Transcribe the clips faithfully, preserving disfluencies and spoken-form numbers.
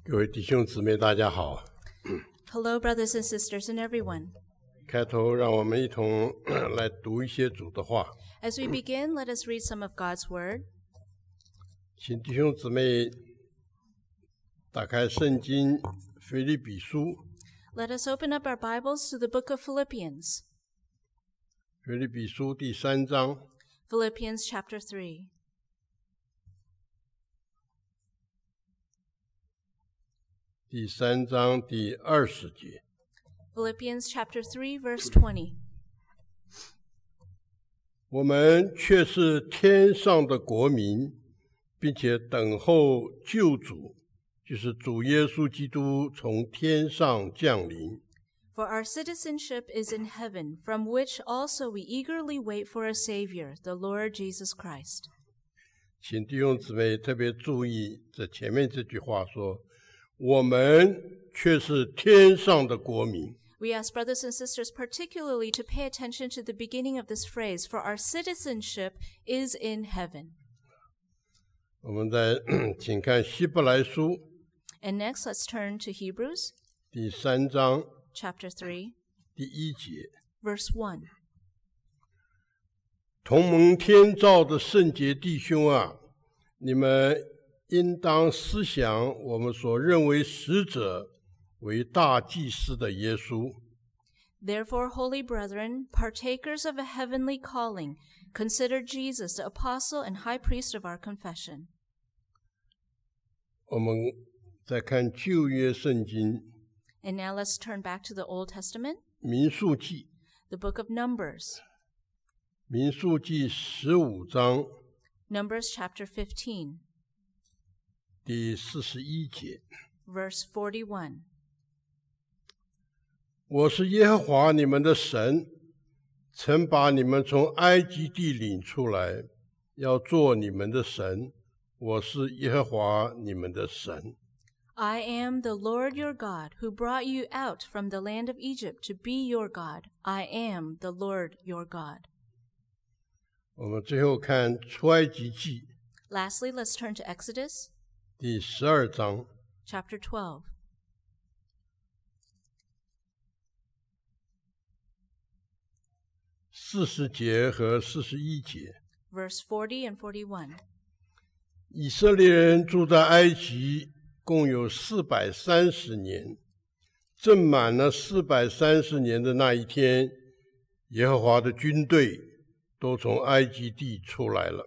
各位弟兄姊妹，大家好。 Hello, brothers and sisters and everyone. 开头让我们一同来读一些主的话。 As we begin, let us read some of God's Word. 请弟兄姊妹打开圣经腓立比书， Let us open up our Bibles to the book of Philippians. 腓立比书第三章 Philippians chapter three. 第三章第二十节。 Philippians chapter three, verse twenty. 我们却是天上的国民，并且等候救主，就是主耶稣基督从天上降临。 For our citizenship is in heaven, from which also we eagerly wait for a Savior, the Lord Jesus Christ. 请弟兄姊妹特别注意这前面这句话说，我们却是天上的国民。 We ask brothers and sisters particularly to pay attention to the beginning of this phrase, for our citizenship is in heaven. 我们再请看希伯来书 And next, let's turn to Hebrews 第三章 chapter three, 第一节， verse one. 同蒙天照的圣洁弟兄啊，你们应当思想我们所认为使者为大祭司的耶稣。 Therefore, holy brethren, partakers of a heavenly calling, consider Jesus, the apostle and high priest of our confession. 我们再看旧约圣经 And now let's turn back to the Old Testament, 民数记， the book of Numbers, 民数记十五章 Numbers chapter fifteen, 第四十一节。 verse forty-one. 我是耶和华你们的神，曾把你们从埃及地领出来，要做你们的神。我是耶和华你们的神。 I am the Lord your God, who brought you out from the land of Egypt to be your God. I am the Lord your God. 我们最后看出埃及记 Lastly, let's turn to Exodus 第十二章 chapter twelve. 四十节和四十一节。 Verse forty and forty-one. 以色列人住在埃及共有四百三十年，正满了四百三十年的那一天，耶和华的军队都从埃及地出来了。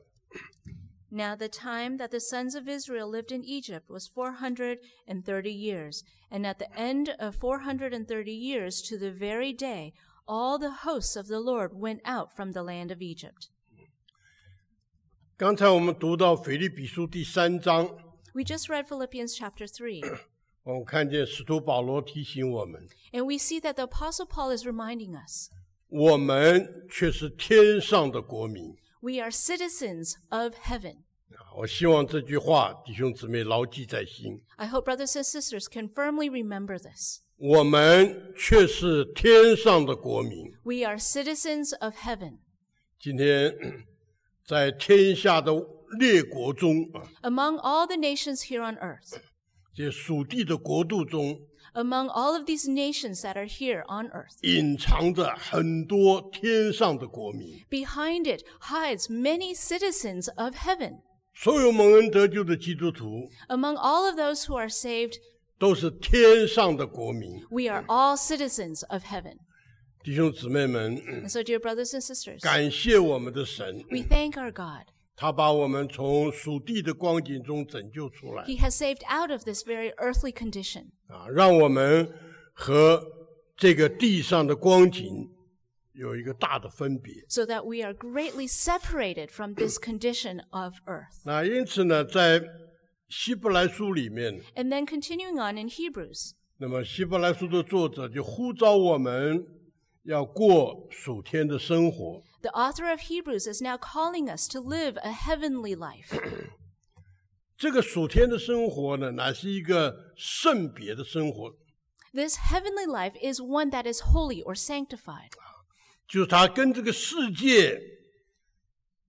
Now the time that the sons of Israel lived in Egypt was four hundred and thirty years, and at the end of four hundred and thirty years to the very day, all the hosts of the Lord went out from the land of Egypt. 刚才我们读到腓立比书第三章， We just read Philippians chapter three, 我们看见使徒保罗提醒我们， and we see that the Apostle Paul is reminding us, 我们却是天上的国民。 we are citizens of heaven. 我希望这句话弟兄姊妹牢记在心， I hope brothers and sisters can firmly remember this. 我们却是天上的国民。 We are citizens of heaven. 今天在天下的列国中啊， Among all the nations here on earth, 这属地的国度中， among all of these nations that are here on earth, 隐藏着很多天上的国民。 behind it hides many citizens of heaven. 所有蒙恩得救的基督徒 Among all of those who are saved, 都是天上的国民。 we are all citizens of heaven. 弟兄姊妹们， And so, dear brothers and sisters, 感谢我们的神， we thank our God. 他把我们从属地的光景中拯救出来 He has saved out of this very earthly condition, 啊，让我们和这个地上的光景有一个大的分别。 so that we are greatly separated from this condition of earth. 那因此呢，在希伯来书里面， And then continuing on in Hebrews, 那么希伯来书的作者就呼召我们要过属天的生活。 the author of Hebrews is now calling us to live a heavenly life. 这个属天的生活呢，乃是一个圣别的生活， This heavenly life is one that is holy or sanctified. 就是它跟这个世界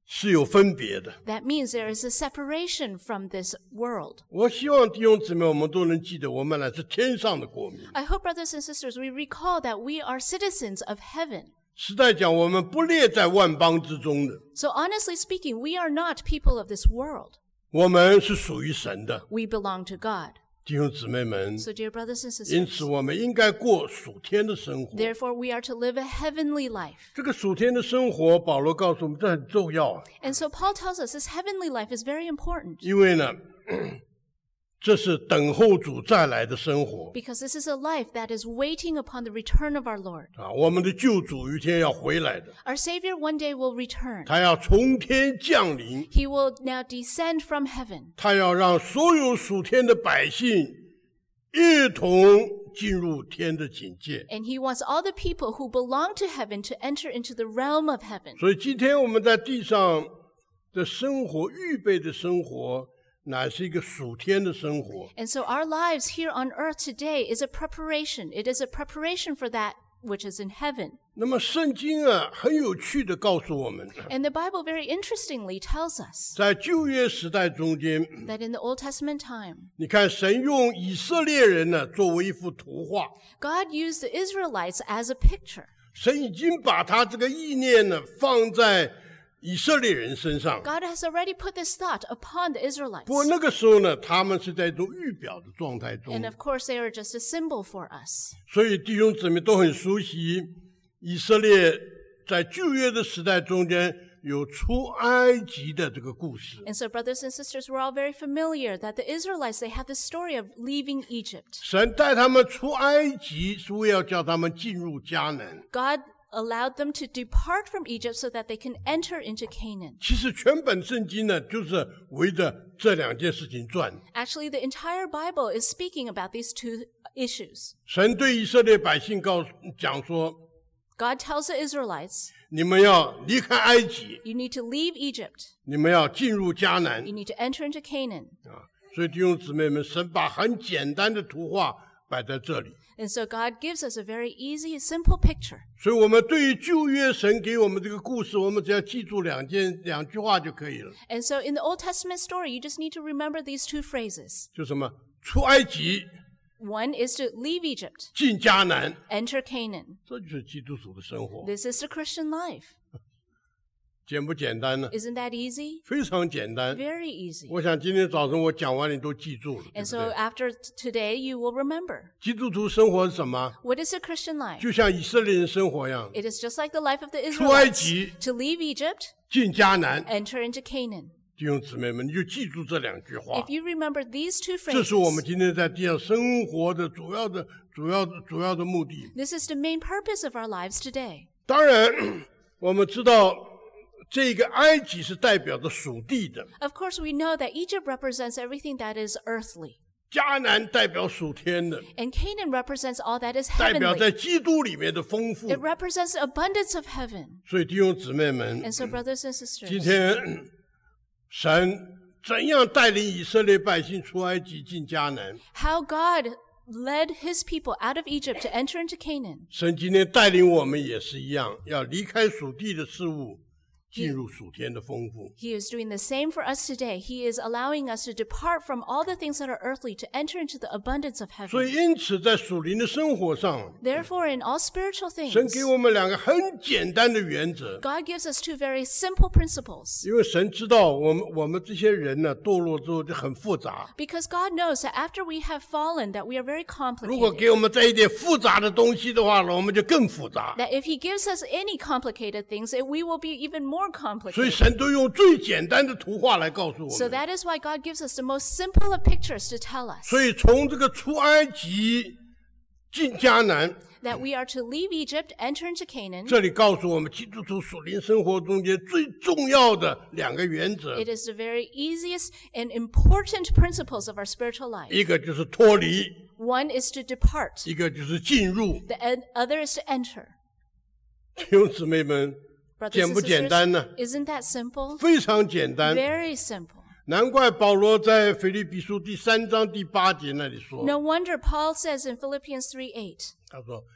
是有分别的。 That means there is a separation from this world. 我希望弟兄姊妹我们都能记得，我们乃是天上的国民。 I hope, brothers and sisters, we recall that we are citizens of heaven. 实在讲，我们不列在万邦之中的， So honestly speaking, we are not people of this world. 我们是属于神的。 We belong to God. 弟兄姊妹们， So dear brothers and 因此 sisters, 我们应该过属天的生活。 therefore we are to live a heavenly life. 这个属天的生活，保罗告诉我们，这很重要啊， And so Paul tells us this heavenly life is very important 因为呢，这是等候主再来的生活 because this is a life that is waiting upon the return of our Lord. 啊。我们的救主有一天要回来的， Our Savior one day will return. 他要从天降临， He will now descend from heaven. 他要让所有属天的百姓一同进入天的境界。 And he wants all the people who belong to heaven to enter into the realm of heaven. 所以今天我们在地上的生活，预备的生活，乃是一个属天的生活。 And so our lives here on earth today is a preparation. It is a preparation for that which is in heaven. 那么圣经啊，很有趣的告诉我们， And the Bible very interestingly tells us 在旧约时代中间， that in the Old Testament time, 你看神用以色列人呢作为一幅图画， God used the Israelites as a picture. 神已经把他这个意念呢放在以色列人身上。 God has already put this thought upon the Israelites. 不过那个时候呢，他们是在一种预表的状态中 And，of course, they are just a symbol for us. 所以弟兄姊妹都很熟悉以色列在旧约的时代中间有出埃及的这个故事。 And so, brothers and sisters, we're all very familiar that the Israelites, they have the story of leaving Egypt. 神带他们出埃及，是为了叫他们进入迦南。 God allowed them to depart from Egypt so that they can enter into Canaan. 其实全本圣经呢，就是围着这两件事情转。 Actually, the entire Bible is speaking about these two issues. 神对以色列百姓告诉讲说， God tells the Israelites, 你们要离开埃及， you need to leave Egypt. 你们要进入迦南 You need to enter into Canaan. 啊。所以弟兄姊妹们，神把很简单的图画摆在这里。 And so God gives us a very easy, simple picture. 所以我们对于旧约神给我们这个故事，我们只要记住两件两句话就可以了， And so in the Old Testament story, you just need to remember these two phrases. 就什么出埃及， One is to leave Egypt, 进迦南， enter Canaan. 这就是基督徒的生活。 This is the Christian life. 简不简单呢？ Isn't that easy? 非常简单。 Very easy. 我想今天早晨我讲完，你都记住了，对 And 不 so 对？ after t- today, you will remember. 基督徒生活是什么？ What is a Christian life? 就像以色列人生活一样， It is just like the life of the 出埃 Israelites. 及， To leave Egypt, 进迦南。 enter into Canaan. 弟兄姊妹们，你就记住这两句话 If，you remember these two 这是我们 phrases, 今天在地上生活的主要的、主要的、主要的目的。 this is the main purpose of our lives today. 当然，我们知道这个埃及是代表着属地的， Of course, we know that Egypt represents everything that is earthly, 迦南代表属天的， and Canaan represents all that is 代表在 heavenly. 基督里面的丰富 It。represents the abundance of heaven. 所以弟兄姊妹们， And so, brothers and 今 sisters, 天神怎样带领以色列百姓出埃及进迦南？ how God led his people out of Egypt to enter into Canaan. 神今天带领我们也是一样，要离开属地的事物，进入属天的丰富。 He is doing the same for us today. He is allowing us to depart from all the things that are earthly to enter into the abundance of 所 heaven. 以，因此在属灵的生活上， Therefore, in all spiritual 神 things, 给我们两个很简单的原则。 God gives us two very simple principles. 因为神知道我们我们这些人呢堕落之后就很复杂， Because God knows that after we have fallen, that we are very 如果 complicated. 给我们再一点复杂的东西的话呢，我们就更复杂。 That if He gives us any complicated things, it- we will be even more 所以 complicated. 神都用最简单的图画来告诉我 So 们。 that is why God gives us the most simple of pictures to tell us 所以从这个出埃及进迦南， that we are to leave Egypt, enter into Canaan. 这里告诉我们基督徒属灵生活中间最重要的两个原则， It is the very easiest and important principles of our spiritual life. 一个就是脱离， One is to depart, 一个就是进入。 the ed- other is to enter. 弟兄姊妹们， Brothers 简 and 不简单呢？ sisters, isn't that simple? 非常简单。 Very simple. 难怪保罗在腓立比书第三章第八节那里说 No wonder Paul says in Philippians three eight, 他说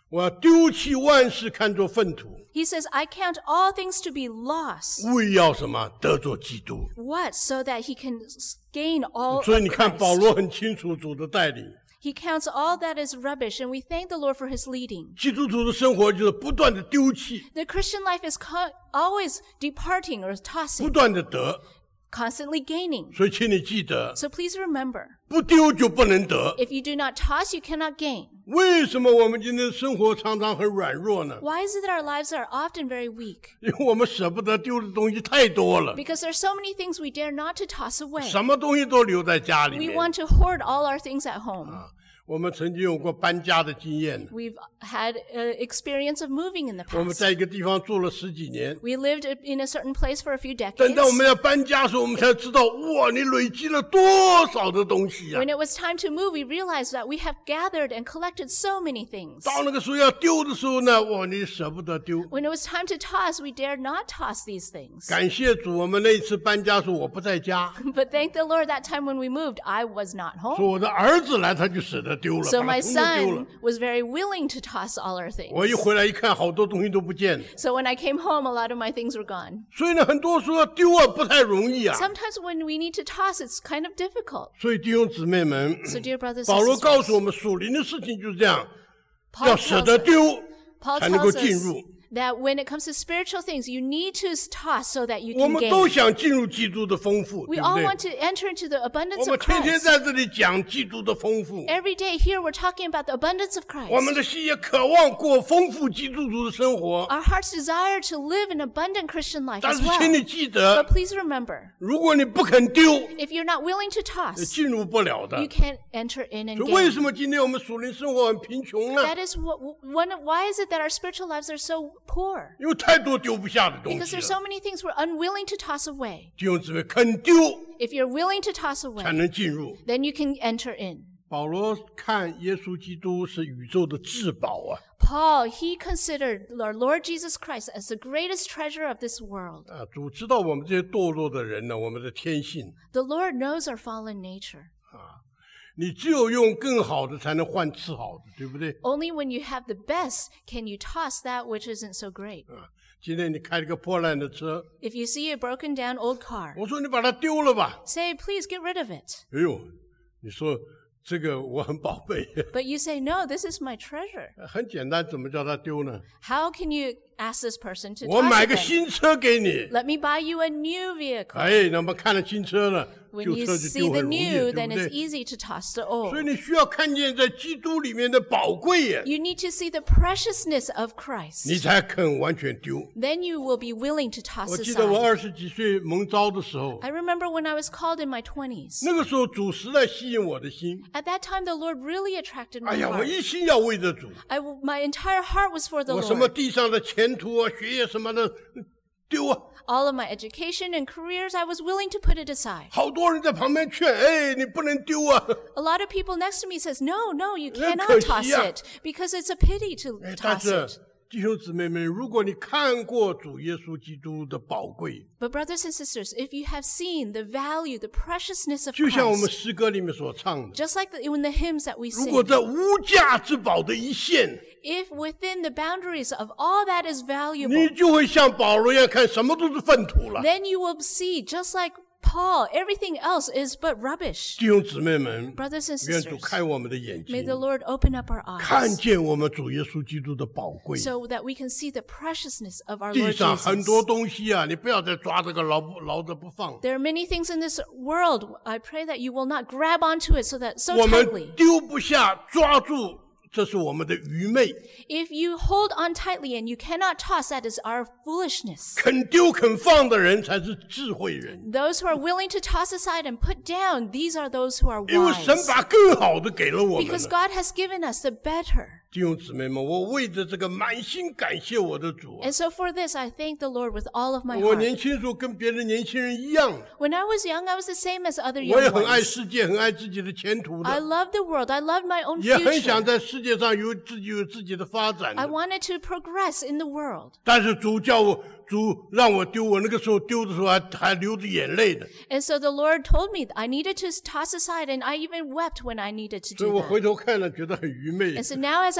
我要丢弃万事，看作粪土， He says, I count all things to be lost. 为要什么？得着基督。 What? So that he can gain all of 所以你看，保 Christ. 罗很清楚主的带领。 He counts all that as rubbish, and we thank the Lord for his leading. 基督徒的生活就是不断的丢弃， The Christian life is co- always departing or 不 tossing, 断的得。 constantly gaining. 所以请你记得， So please remember, 不丢就不能得。 if you do not toss, you cannot gain. 为什么我们今天的生活常常很软弱呢？ Why is it that our lives are often very weak? 因为我们舍不得丢的东西太多了， Because there are so many things we dare not to toss away. 什么东西都留在家里 We 面。 want to hoard all our things at home. 我们曾经有过搬家的经验， We've had uh, experience of moving in the 我们 past. 在一个地方住了十几年， We lived in a certain place for a few 等 decades. 到我们要搬家的时候，我们才知道，哇，你累积了多少的东西呀、 When it was time to move, we realized that we have gathered and collected so many things. 到那个时候要丢的时候呢，哇，你舍不得丢。 When it was time to toss, we dared not toss these things. 感谢主，我们那一次搬家的时候我不在家， But thank the Lord, that time when we moved, I was not 所以 home. 我的儿子来他就舍得丢了， So 把 my 它通通丢了 son。was very willing to toss all our 我一 things. 回来一看，好多东西都不见了。 So when I came home, a lot of my things were gone. 所以呢，很多时候要丢啊，不太容易啊。 Sometimes when we need to toss, it's kind of difficult. 所以弟兄姊妹们， So dear brothers 保 and 罗告 sisters, 诉我们，属灵的事情就是这样， Paul 要舍 tells 得 us, 丢， Paul 才能够 tells 进 us 入。 that when it comes to spiritual things, you need to toss so that you 我 can 们都 gain. 想进入基督的丰富， We 对不 all 对？ want to enter into the 我 abundance 们 of 天天 Christ. 在这里讲基督的丰富， Every day here, we're talking about the abundance of 我们 Christ. 的心也渴望过丰富基督徒的生活。 Our hearts desire to live an abundant Christian life 但 as 是，请你 well. 记得 But，please remember, 如果你不肯丢， if you're not willing to toss, 进入不了的 you。can't enter in and 所以，为 gain. 什么今天我们属灵生活很贫穷呢？ That is what one of, why is it that our spiritual lives are so poor? 因为太多丢不下的东 Because 西 there's 了。 so many things we're unwilling to toss away. 弟兄姊妹，肯丢 If you're willing to toss 才 away, 能进入。 then you can enter in. 保罗看耶稣基督是宇宙的至宝啊！ Paul, he considered our Lord Jesus Christ as the greatest treasure of this world. 啊，主知道我们这些堕落的人呢，我们的天性。 The Lord knows our fallen nature. 你只有用更好的，才能换次好的，对不对？ Only when you have the best can you toss that which isn't so great. 啊，今天你开了个破烂的车， If you see a broken down old car, 我说你把它丢了吧。 say, please get rid of it. 哎呦，你说这个我很宝贝， But you say, no, this is my treasure. 很简单，怎么叫它丢呢？ How can you ask this person to 我 toss 买 it 个 then? 新车给你， Let me buy you a new vehicle. 哎，那么看了新车了， When 旧 you 车就 see 丢 the 很容易， new, 对 then 不 it's 对？ easy to toss the old. 所以你需要看见在基督里面的宝贵呀， You need to see the preciousness of 你 Christ. 才肯完全丢。 Then you will be willing to toss 我记得我 aside. 二十几岁蒙召的时候， I remember when I was called in my twenties. 那个时候主实在吸引我的心。 At that time, the Lord really attracted 哎 my 呀，我 heart. 一心要为着主， I, my entire heart was for the 我什么 Lord. 地上的前途啊、学业什么的丢啊， All of my education and careers, I was willing to put it aside. 好多人在旁边劝，哎，你不能丢啊。 A lot of people next to me says, no, no, you 很 cannot 可惜 toss 啊。 it because it's a pity to 哎，但 toss 是 it. 弟兄姊妹们，如果你看过主耶稣基督的宝贵， But brothers and sisters, if you have seen the value, the preciousness of 就像我们 Christ, 诗歌里面所唱的， just like the, in the hymns that we 如果 sing, 这无价之宝的一线， if within the boundaries of all that is 你 valuable, 就会像保罗一样看，什么都是粪土了。 then you will see, just like Paul, everything else is but rubbish. 弟兄姊妹们， Brothers and 愿主 sisters, 开我们的眼 may 睛， the Lord open up our 看 eyes 见我们主耶稣基督的宝贵。 so that we can see the preciousness of our 地 Lord 上很多 Jesus. 东西啊，你不要再抓这个牢不牢着不放。 There are many things in this world. I pray that you will not grab onto it so that so 我们 tightly. 丢不下，抓住，这是我们的愚昧。 If you hold on tightly and you cannot toss, that is our foolishness. 肯丢肯放的人才是智慧人， Those who are willing to toss aside and put down, these are those who are 因为神 wise. 把更好的给了我们 Because 了。 God has given us the better. 弟兄姊妹们，我为着这个满心感谢我的主啊。 And so for this, I thank the Lord with all of my 我 heart. 年轻的时候跟别的年轻人一样， When I was young, I was the same as other 我也 young 很爱 ones. 世界，很爱自己的前途 I 的， loved the world. I loved my own 也很想 future. 在世界上有自己有自己的发展 I 的。 wanted to progress in the world. 但是主叫我，主让我丢，我那个时候丢的时候还还流着眼泪的， And so the Lord told me I needed to toss aside, and I even wept when I needed to 所以 do 我回 that. 头看了，觉得很愚昧 And。so now as I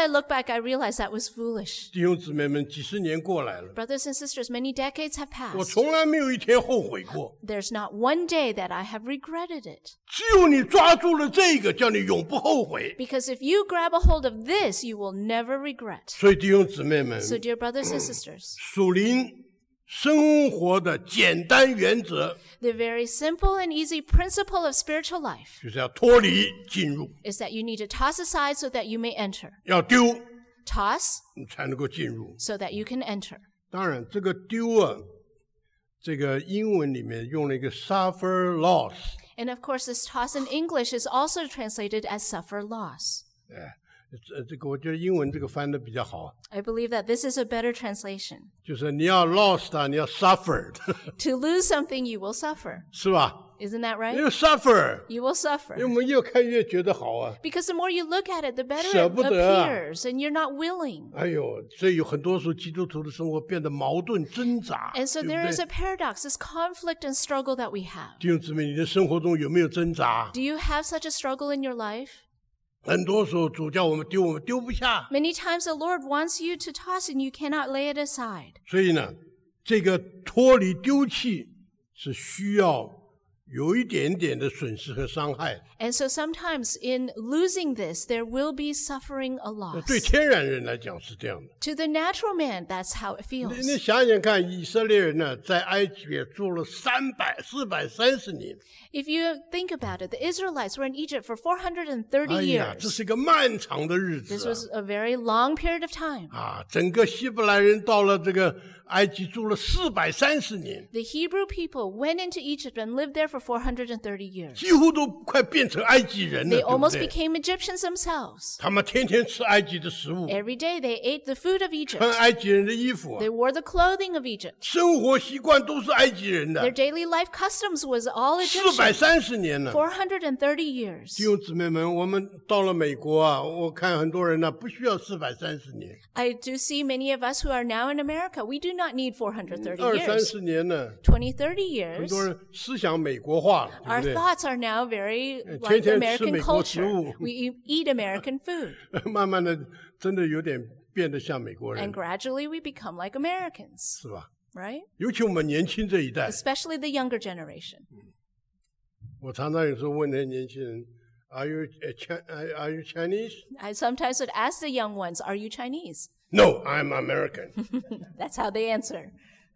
I look back, I realize that was foolish. 弟兄姊妹们，几十年过来了， Brothers and sisters, many decades have 我 passed. 从来没有一天后悔过。 There's not one day that I have regretted it. 只有你抓住了这个，叫你永不后悔。 Because if you grab a hold of this, you will never regret. 所以弟兄姊妹们， So dear brothers and sisters, 属灵生活的简单原则 the very simple and easy principle of spiritual life 就是要脱离进入， is that you need to toss aside so that you may enter. 要丢， Toss 你才能够进入。 so that you can enter. 当然，这个丢啊，这个英文里面用了一个 suffer loss， And of course, this toss in English is also translated as suffer loss. 哎，这这个我觉得英文这个翻的比较好， I believe that this is a better translation. 就是你要 lost 它，你要 suffered， To lose something, you will suffer. 是吧？ Isn't that 因 right? 为 suffer， You will 因为 suffer. 我们越看越觉得好啊。 Because the more you look at it, the better 舍 it 不得啊。 appears, and you're not willing. 哎呦，所以有很多时候基督徒的生活变得矛盾挣扎， And so 对不 there is 对 a paradox, this conflict and struggle that we have. 弟兄姊妹，你的生活中有没有挣扎？ Do you have such a struggle in your life? 很多时候主叫我们丢，我们丢不下。 Many times the Lord wants you to toss and you cannot lay it aside. 所以呢，这个脱离丢弃是需要有一点点的损失和伤害。 And so sometimes in losing this, there will be suffering a 那 loss. 对天然人来讲是这样的。 To the natural man, that's how it 你 feels. 你想想看，以色列人呢，在埃及也住了三百、四百三十年。 If you think about it, the Israelites were in Egypt for four hundred thirty 哎呀，这 years. 是一个漫长的日 This 子 was a very long period of time. 啊！啊，整个希伯来人到了这个埃及住了四百三十年， The Hebrew people went into Egypt and lived there for four hundred thirty years. 几乎都快变成埃及人了， They 对不 almost 对？ became Egyptians themselves. 他们天天吃埃及的食物， Every day they ate the food of 穿 Egypt. 埃及人的衣服啊 They，wore the clothing of Egypt. 生活习惯都是埃及人 Their 的。 daily life customs was all 四百 Egyptian. 三十年了， four hundred thirty years. 弟兄姊妹们，我们到了美国啊，我看很多人呢、不需要四百三十年， I do see many of us who are now in America. We do not need four hundred thirty 二三 years. 十年呢， twenty, thirty 很 years. 多人思想美国化了，对 Our 不对？ thoughts are now very 天 like 天吃 American 美国食 culture. 物。 We e- eat American food. 慢慢的，真的有点变得像美国人 And，gradually we become like Americans, 是吧？ right? 尤其我们年轻这一代， Especially the younger generation. 我常常有时候问那些年轻人 ，Are you a Chi- Are you Chinese? I sometimes would ask the young ones, "Are you Chinese?" No, I'm American. That's how they answer.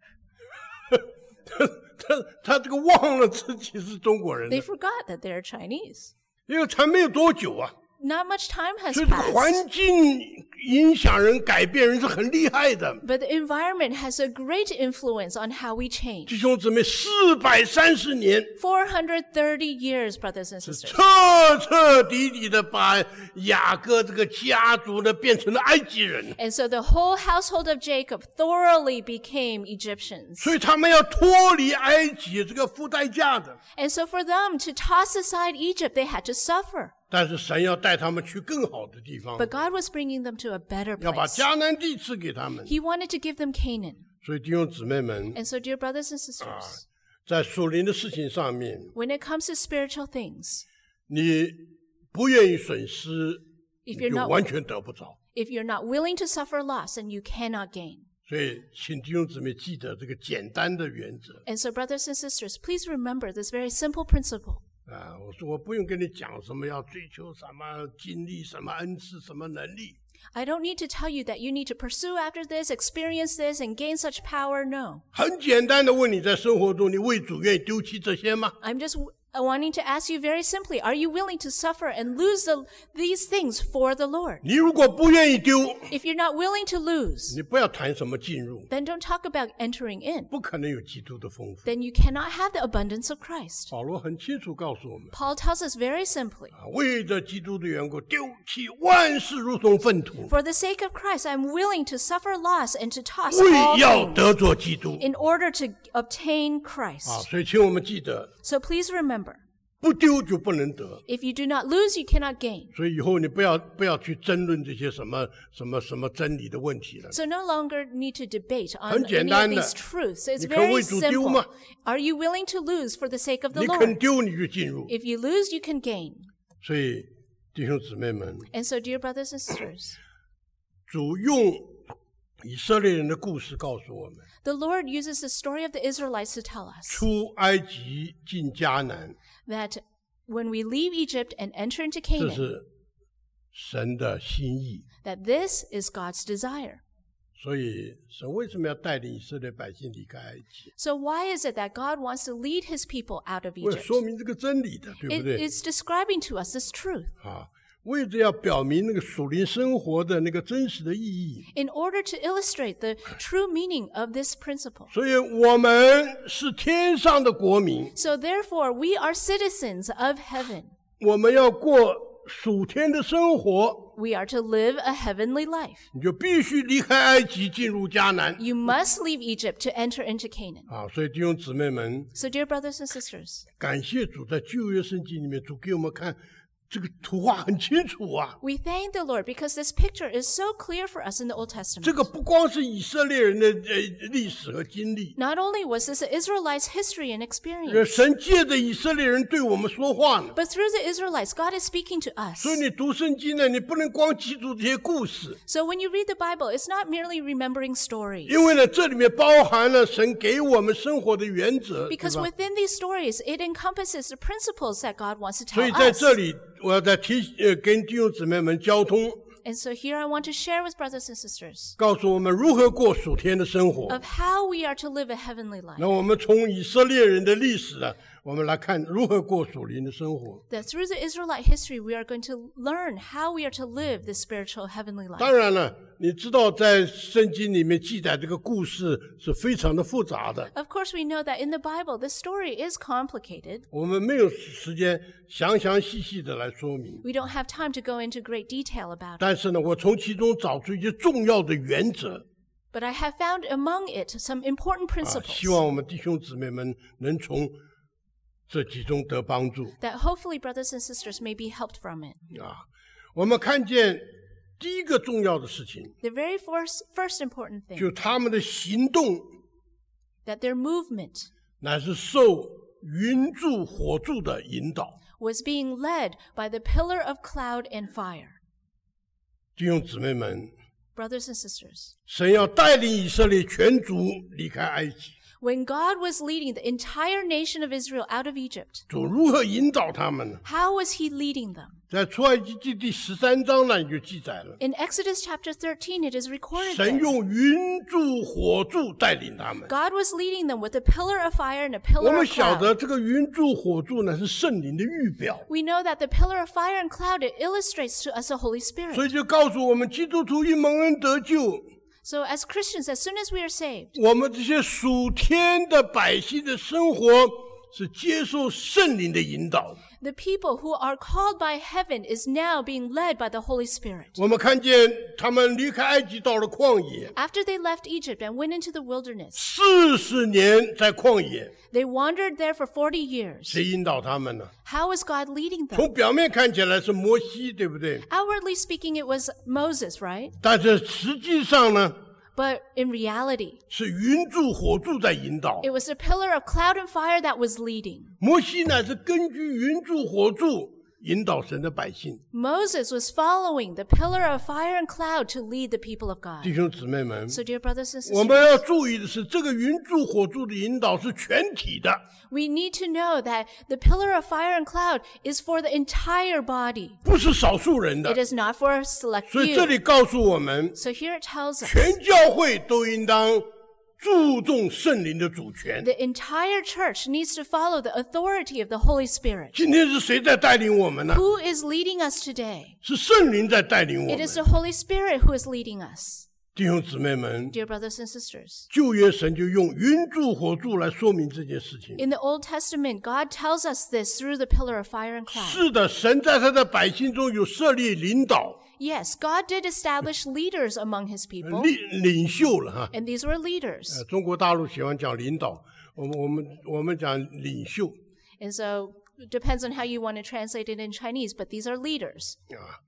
他他他这个忘了自己是中国人 They 了， forgot that they're Chinese. 因为才没有多久啊， Not much time has 所以这个 passed. 环境影响人、改变人是很厉害的。 But the environment has a great influence on how we change. 弟兄姊妹，四百三十年， four hundred thirty years, brothers and sisters. 彻彻底底的把雅各这个家族呢变成了埃及人， And so the whole household of Jacob thoroughly became Egyptians. 所以他们要脱离埃及，这个付代价的。 And so for them to toss aside Egypt, they had to suffer. 但是神要带他们去更好的地方， But God was bringing them to a better 要把 place. 迦南地赐给他们。 He wanted to give them Canaan. 所以弟兄姊妹们， And so, dear brothers and sisters, 在属灵的事情上面， when it comes to spiritual things, 你不愿意损失， if 你 you're 就 not 完全得不着。 if you're not willing to suffer loss, then you cannot gain. 所以，请弟兄姊妹记得这个简单的原则 And so, brothers and sisters, please remember this very simple principle. 啊！我说我不用跟你讲什么要追求什么经历、什么恩赐、什么能力。 I don't need to tell you that you need to pursue after this, experience this, and gain such power. No. 很简单的问你在生活中，你为主愿意丢弃这些吗？ I'm just w- wanting to ask you very simply, are you willing to suffer and lose the, these things for the Lord? 你如果不愿意丢， If you're not willing to lose, 你不要谈什么进入， then don't talk about entering in. 不可能有基督的丰富。 Then you cannot have the abundance of Christ. 保罗很清楚告诉我们 Paul tells us very simply, 啊，为着基督的缘故，丢弃万事如同粪土， for the sake of Christ, I'm willing to suffer loss and to toss 为 all 要 things 得着基督 in order to obtain 啊！ Christ. 所以，请我们记得， So please remember, 不丢就不能得。 if you do not lose, you cannot gain. 所以以后你不要不要去争论这些什么什么什么真理的问题了。 So no longer need to debate on 很简 any 单 of 的。 these truths. It's 你肯 very 为主丢吗？ simple. Are you willing to lose for the sake of the 你肯 Lord? 丢你就进入。 If you lose, you can gain. 所以弟兄姊妹们， And so, dear brothers and sisters, 主用以色列人的故事告诉我们， The Lord uses the story of the Israelites to tell us 出埃及进迦南， that when we leave Egypt and enter into 这 Canaan, 是神的心意。 that this is God's desire. 所以神为什么要带领以色列百姓离开埃及？ So why is it that God wants to lead his people out of 为了 Egypt? 说明这个真理的，对不 It 对？ is describing to us this truth 啊，为着要表明那个属灵生活的那个真实的意义， in order to illustrate the true meaning of this principle. 所以我们是天上的国民， So therefore, we are citizens of heaven. 我们要过属天的生活， We are to live a heavenly life. 你就必须离开埃及，进入迦南 You must leave Egypt to enter into Canaan. 啊！所以弟兄姊妹们， So dear brothers and sisters, 感谢主，在旧约圣经里面，主给我们看这个图画很清楚啊。 we thank the Lord because this picture is so clear for us in the Old 这 Testament. 个不光是以色列人的呃历史和经历， Not only was this the Israelites' history and 呃 experience, 神借着以色列人对我们说话呢。 but through the Israelites, God is speaking to us. 所以你读圣经呢，你不能光记住这些故事， So when you read the Bible, it's not merely remembering stories. 因为呢，这里面包含了神给我们生活的原则，对 Because 吧？ within these stories, it encompasses the principles that God wants to 所 tell 以在 us. 这里，我要再提呃跟弟兄姊妹们交通， And so here I want to share with brothers and sisters 告诉我们如何过属天的生活。 of how we are to live a heavenly life. 那我们从以色列人的历史呢，我们来看如何过属灵的生活。 That through the Israelite history, we are going to learn how we are to live this spiritual heavenly life. 当然了，你知道在圣经里面记载这个故事是非常的复杂的， Of course, we know that in the Bible, this story is complicated. 我们没有时间详详细细的来说明。 We don't have time to go into great detail about it. 但是呢，我从其中找出一些重要的原则 But I have found among it some important 啊， principles 希望我们弟兄姊妹们能从这其中得帮助 that hopefully brothers and sisters may be helped from it. 啊。我们看见第一个重要的事情， The very first, first important thing, 就他们的行动 that their movement 乃是受云柱火柱的引导。 was being led by the pillar of cloud and fire. 弟兄姊妹们， Brothers and sisters, 神要带领以色列全族离开埃及， when God was leading the entire nation of Israel out of Egypt, 主如何引导他们呢？ how was he leading them? 在出埃及记第十三章那里就记载了， In Exodus chapter thirteen, it is recorded 神 there. 用云柱火柱带领他们。 God was leading them with a pillar of fire and a 我 pillar 们 of 晓 cloud. 得这个云柱火柱呢是圣灵的预表， We know that the pillar of fire and cloud, it illustrates to us the Holy 所 Spirit. 以就告诉我们，基督徒一蒙恩得救， So as Christians, as soon as we are saved, 我们这些属天的百姓的生活是接受圣灵的引导的。 the people who are called by heaven is now being led by the Holy Spirit. 我们看见他们离开埃及到了旷野， After they left Egypt and went into the wilderness, 四十年在旷野， they wandered there for forty years. 谁引导他们呢？ How is God leading them? 从表面看起来是摩西，对不对？ Outwardly speaking, it was Moses, right? 但是实际上呢， But in reality, 是云柱火柱在引导。 it was a pillar of cloud and fire that was leading. 摩西乃是根据云柱火柱引导神的百姓。 Moses was following the pillar of fire and cloud to lead the people of God. 弟兄姊妹们， So, dear brothers and 我 sisters, 们要注意的是，这个云柱火柱的引导是全体的， we need to know that the pillar of fire and cloud is for the entire body. 不是少数人 It 的。 is not for a select 所以这 few. 里告诉我们， So here it tells us 全教会都应当注重圣灵的主权。 the entire church needs to follow the authority of the Holy Spirit. 今天是谁在带领我们呢？ Who is leading us today? 是圣灵在带领我 It is 们。 the Holy Spirit who is leading us. 弟兄姊妹们， Dear brothers and sisters, 旧约神就用云柱火柱来说明这件事情。 in the Old Testament, God tells us this through the pillar of fire and cloud. 是的，神在他的百姓中有设立领导、 Yes, God did establish leaders among his people, 领领袖了哈。 and these were leaders. 呃，中国大陆喜欢讲领导，我们我们我们讲领袖 And so it depends on how you want to translate it in Chinese, but these are leaders. 啊。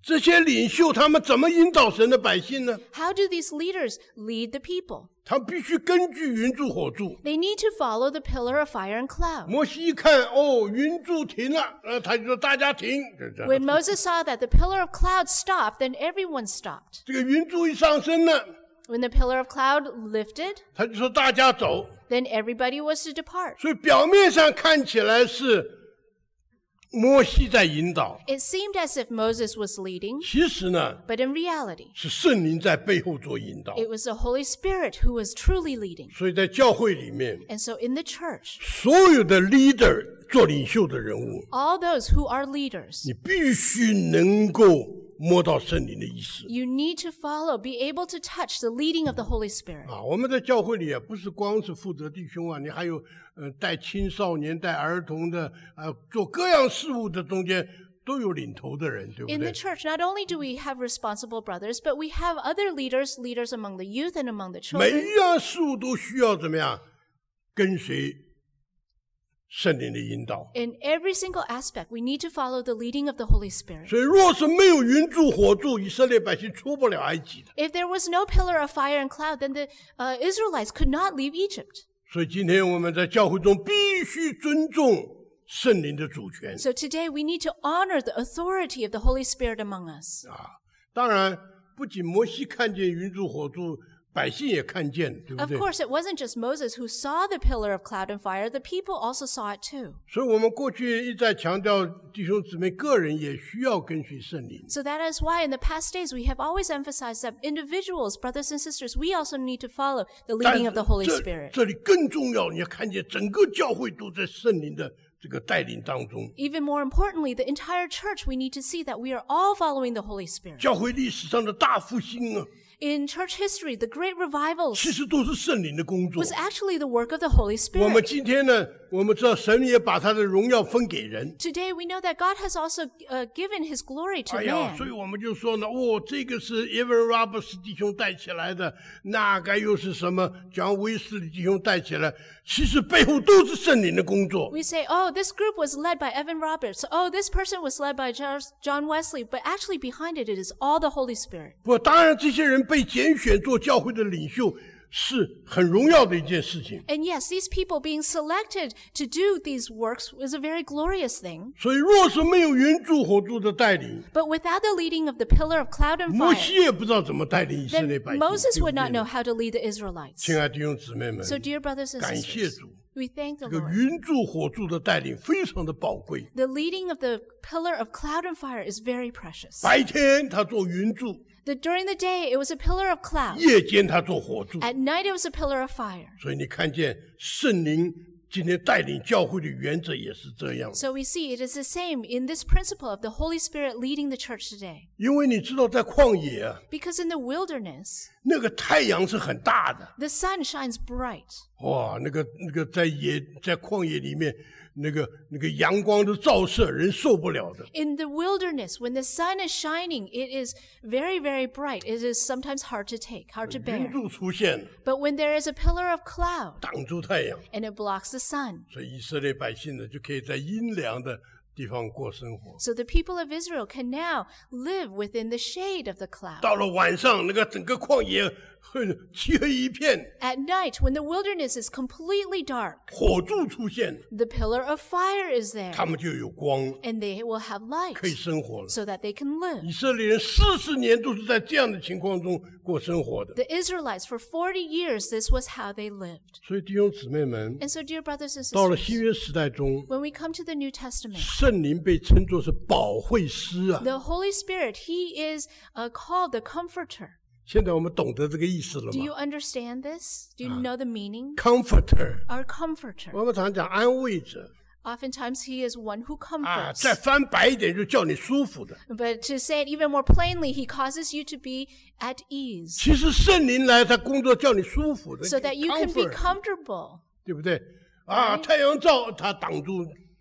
这些领袖他们怎么引导神的百姓呢？ How do these leaders lead the people? 他们必须根据云柱火柱。 They need to follow the pillar of fire and cloud. 摩西一看，哦，云柱停了，呃，他就说大家停。就这样 When Moses saw that the pillar of cloud stopped, then everyone stopped. 这个云柱一上升呢， When the pillar of cloud lifted, 他就说大家走。 then everybody was to depart. 所以表面上看起来是摩西在引导， It seemed as if Moses was leading, 其实呢 but in reality, 是圣灵在背后做引导。 it was the Holy Spirit who was truly leading. 所以在教会里面， And so in the church, 所有的 leader 做领袖的人物， all those who are leaders, 你必须能够摸到圣灵的意思 you need to follow, be able to touch the leading of the Holy Spirit. 啊！我们在教会里也不是光是负责弟兄啊，你还有呃带青少年、带儿童的啊，做各样事务的中间都有领头的人，对不 In the 对？ church, not only do we have responsible brothers, but we have other leaders, leaders among the youth and among the 每 children. 一样事物都需要怎么样跟随圣灵的引导。 In every single aspect, we need to follow the leading of the Holy Spirit. 所以，若是没有云柱火柱，以色列百姓出不了埃及的。 If there was no pillar of fire and cloud, then the uh, Israelites could not leave Egypt. 所以，今天我们在教会中必须尊重圣灵的主权 So today, we need to honor the authority of the Holy Spirit among us. 啊！当然，不仅摩西看见云柱火柱，百姓也看见，对不 Of 对？ course, it wasn't just Moses who saw the pillar of cloud and fire. The people also saw it too. 所以我们过去一再强调，弟兄姊妹个人也需要跟随圣灵。 So that is why in the past days, we have always emphasized that individuals, brothers and sisters, we also need to follow the 但 leading 是 of the Holy 这 Spirit. 这里更重要，你要看见整个教会都在圣灵的这个带领当中。 Even more importantly, the entire church, we need to see that we are all following the Holy Spirit. 教会历史上的大复兴啊， In church history, the great revivals 其实都是圣灵的工作 was。actually the work of the Holy 我们 Spirit. 今天呢，我们知道神也把他的荣耀分给人。 Today, we know that God has also uh, given His glory to 哎呀，所 man. 以我们就说呢，哦，这个是 Evan Roberts 弟兄带起来的，那个又是什么John Wesley弟兄带起来，其实背后都是圣灵的工作。 We say, oh, this group was led by Evan Roberts. Oh, this person was led by Charles- John Wesley. But actually behind it, it is all the Holy Spirit. 不，当然这些人被拣选做教会的领袖是很荣耀的一件事情。 And yes, these people being selected to do these works is a very glorious thing. 所以，若是没有云柱火柱的带领， But without the leading of the pillar of cloud and 摩 fire, 西也不知道怎么带领以色 then 列百姓。 Moses 对不 would not 对 know how to lead the Israelites. 亲爱的弟兄姊妹们， So, dear brothers and 感谢 sisters, 主， we thank the 这个 Lord. 云柱火柱的带领非常的宝贵。 The leading of the pillar of cloud and fire is very precious. 白天他做云柱， The, during the day, it was a pillar of cloud. 夜间他做火柱。 At night, it was a pillar of fire. 所以你看见圣灵今天带领教会的原则也是这样。 So we see it is the same in this principle of the Holy Spirit leading the church today. 因为你知道，在旷野啊， Because in the wilderness, 那个太阳是很大的， the sun shines bright. 哇，那个那个在野在旷野里面，那个那个阳光的照射，人受不了的。 In the wilderness, when the sun is shining, it is very, very bright. It is sometimes hard to take, hard to 云 bear. 柱出现了， But when there is a pillar of cloud 挡住太阳， and it blocks the sun, 所以以色列百姓呢就可以在阴凉的地方过生活。 so the people of Israel can now live within the shade of the cloud. 到了晚上，那个整个旷野很漆黑一片， At night, when the wilderness is completely dark, 火柱出现， the pillar of fire is there, 他们就有光， and they will have light 可以生活了。 so that they can live. 以色列人四十年都是在这样的情况中过生活的。 The Israelites, for forty years, this was how they lived. 所以弟兄姊妹们， And so, dear brothers and 到了新 sisters, 约时代中， when we come to the New Testament, 圣灵被称作是保惠师啊。 the Holy Spirit, He is uh, called the Comforter. 现在我们懂得这个意思了 Do you 吗 understand this? Do you know the meaning? ？Comforter， Our Comforter. 我们常讲安慰者 Oftentimes, He is one who 啊， comforts. 再翻白一点就叫你舒服的。 But to say it even more plainly, He causes you to be at ease 其实圣灵来，他工作叫你舒服的 so that you can be ，comfort， comfortable. 对不对？啊，太阳照他挡住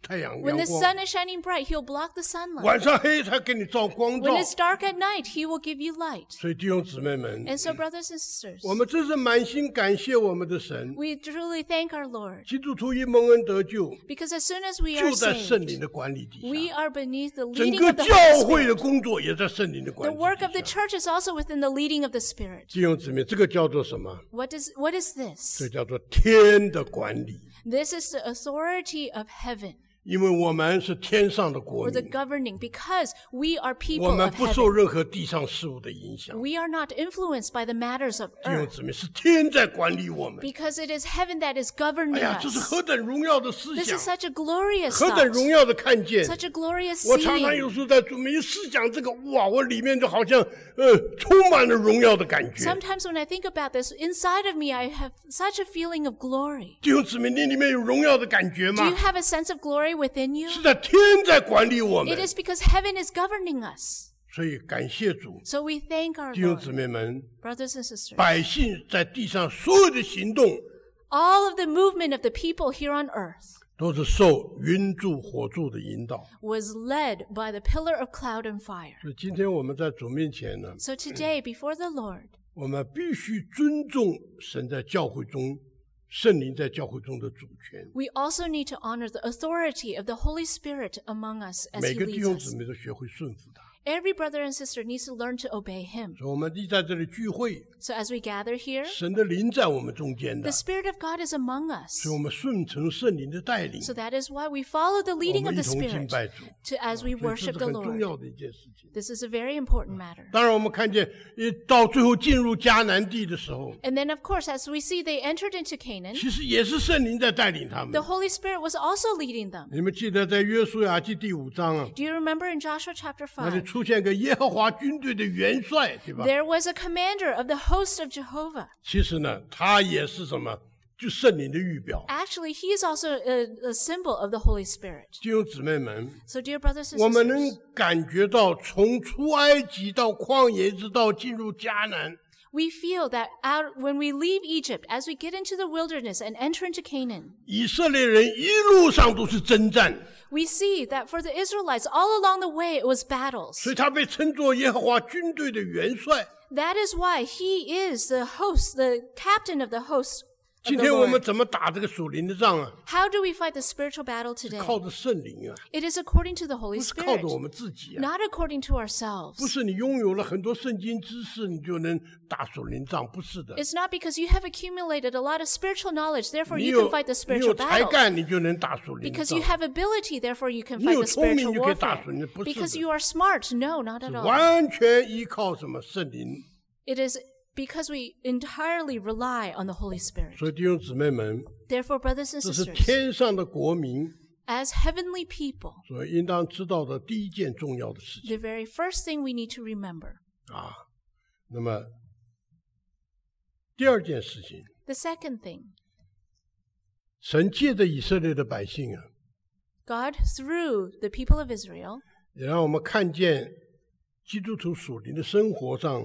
太阳 When 阳 the 光， sun is shining bright, he'll block the sunlight. 晚上黑才给你照光照 When。it's dark at night, he will give you light. 所以弟兄姊妹们， And so, brothers and sisters, 我们真是满心感谢我们的神。 we truly thank our Lord 基督徒一蒙恩得救， because as soon as we are 就在圣灵 saved, 的管理底 we 下， are beneath the 整 leading 个 of the 教 Holy 会的 Spirit. 工作也在圣灵的 The 管理 work of 底 the 下。 church is also within the leading of the Spirit. 弟兄姊妹，这个叫做什么？ What is what is this? 这叫做天的管理， This is the authority of heaven 因为我们是天上的国 or the 民， governing because we are 我 people 们 of 不受 heaven. 任何地上事物的影响。 We are not influenced by the matters of 弟兄 earth 姊妹，是天在管理我们。 because it is heaven that is 哎 governing 呀，这是 us. 何等荣耀的思 This 想， is such a glorious 何等 thought, 荣耀的看见！ such a glorious 我常常有 seeing. 时候在主面思想这个，哇，我里面就好像呃充满了荣耀的感觉。 Sometimes when I think about this, inside of me I have such a feeling of glory. 弟兄姊妹，你里面有荣耀的感觉 Do you 吗？ have a sense of glory within you? 是在天在管理我 It 们， is because heaven is governing us. 所以感谢主， So we thank our 弟兄姊 Lord. 妹们， Brothers and sisters, 百姓在地上所有的行动 all of the movement of the people here on earth 都是受云柱火柱的引导。 was led by the pillar of cloud and fire. 所以今天我们在主面前呢， So today, before the Lord, 我们必须尊重神在教会中、圣灵在教会中的主权。 we also need to honor the authority of the Holy Spirit among us as 每 He 个弟 leads 兄 us. 姊妹都学会顺服他。 Every brother and sister needs to learn to obey Him. 所以我们一在这里聚会， So as we gather here, 神的灵在我们中间的 the，Spirit of God is among us. 所以我们顺从圣灵的带领， So that is why we follow the 我 leading 们 of 一 the 同敬 Spirit 拜主。 to as we 所以这 worship 是 the 很重 Lord. 要的一件事情。 This is a very important matter. 当然，我们看见，一到最后进入迦南地的时候， And then, of course, as we see they entered into Canaan, 其实也是圣灵在带领他们 the。Holy Spirit was also leading them. 你们记得在约书亚记第五章啊， Do you remember in Joshua chapter 那里 five? 出现个耶和华军队的元帅，对吧？ There was a commander of the host of Jehovah. 其实呢，他也是什么？就圣灵的预表。 Actually, he is also a, a symbol of the Holy Spirit. 弟兄姊妹们， So, dear brothers and 我们能 sisters, 感觉到从出埃及到旷野，直到进入迦南， we feel that out, when we leave Egypt, as we get into the wilderness and enter into Canaan, 以色列人一路上都是征战， we see that for the Israelites, all along the way, it was battles. 所以他被称作耶和华军队的元帅。 That is why he is the host, the captain of the host 今 of the 天我们 Lord. 怎么打这个属灵的仗啊？ How do we fight the spiritual battle today? 靠着圣灵啊， It is according to the 不 Holy 是靠 Spirit, 着我们自己啊。 not according to 不 ourselves. 是你拥有了很多圣经知识，你就能打属灵仗，不是的。 It's not because you have accumulated a lot of spiritual knowledge, therefore 你 you 有 can fight the 你有 spiritual 才 battle. 干，你就能打属灵 Because 仗 you。have ability, therefore you can 你 fight 有 the 聪明 spiritual 就可以打 warfare. 属灵，不是 Because 的， you are smart. No, not at all. 完全依靠什么圣灵。 It is because we entirely rely on the Holy Spirit. 所以弟兄姊妹们， Therefore, brothers and 这是 sisters, 天上的国民 as heavenly people, 所应当知道的第一件重要的事情 the very first thing we need to remember. 啊。那么第二件事情， The second thing, 神借着以色列的百姓啊， God, through the people of Israel, 也让我们看见基督徒属灵的生活上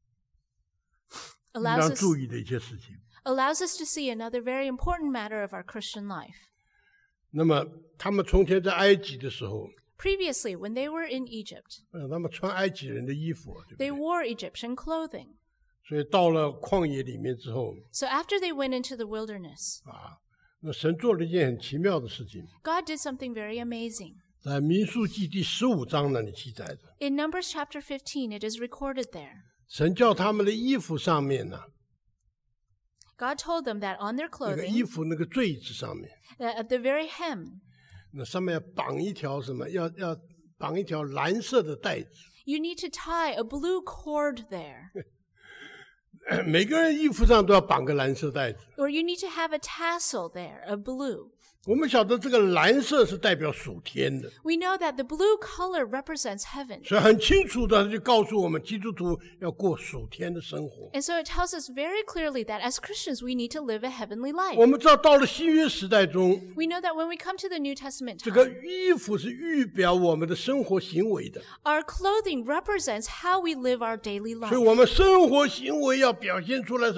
应 allows 当 us, 注意的一些事情。 allows us to see another very important matter of our Christian life. 那么他们从前在埃及的时候， Previously, when they were in Egypt, 呃，他们穿埃及人的衣服，对不 they 对？ wore Egyptian clothing. 所以到了旷野里面之后 So after they went into the wilderness, 啊，那神做了一件很奇妙的事情， God did something very amazing. 在民数记第十五章那里记载着， In Numbers chapter fifteen, it is recorded there. 神叫他们的衣服上面呢， God told them that on their 那个衣 clothing, 服那个坠子上面， that at the very hem, 那上面要绑一条什么？要要绑一条蓝色的带子。 you need to tie a blue cord there, 每个人衣服上都要绑个蓝色带子。 or you need to have a tassel there of blue. 我们晓得这个蓝色是代表属天的， We know that the blue color represents heaven. 所以很清楚的就告诉我们，基督徒要过属天的生活。 And so it tells us very clearly that as Christians, we need to live a heavenly 我 life. 们知道到了新约时代中， We know that when we come to the New Testament 这个 time, 衣服是预表我们的生活行为的， our clothing represents how we live our daily 所以 life. 我们生活行为要表现出来什么？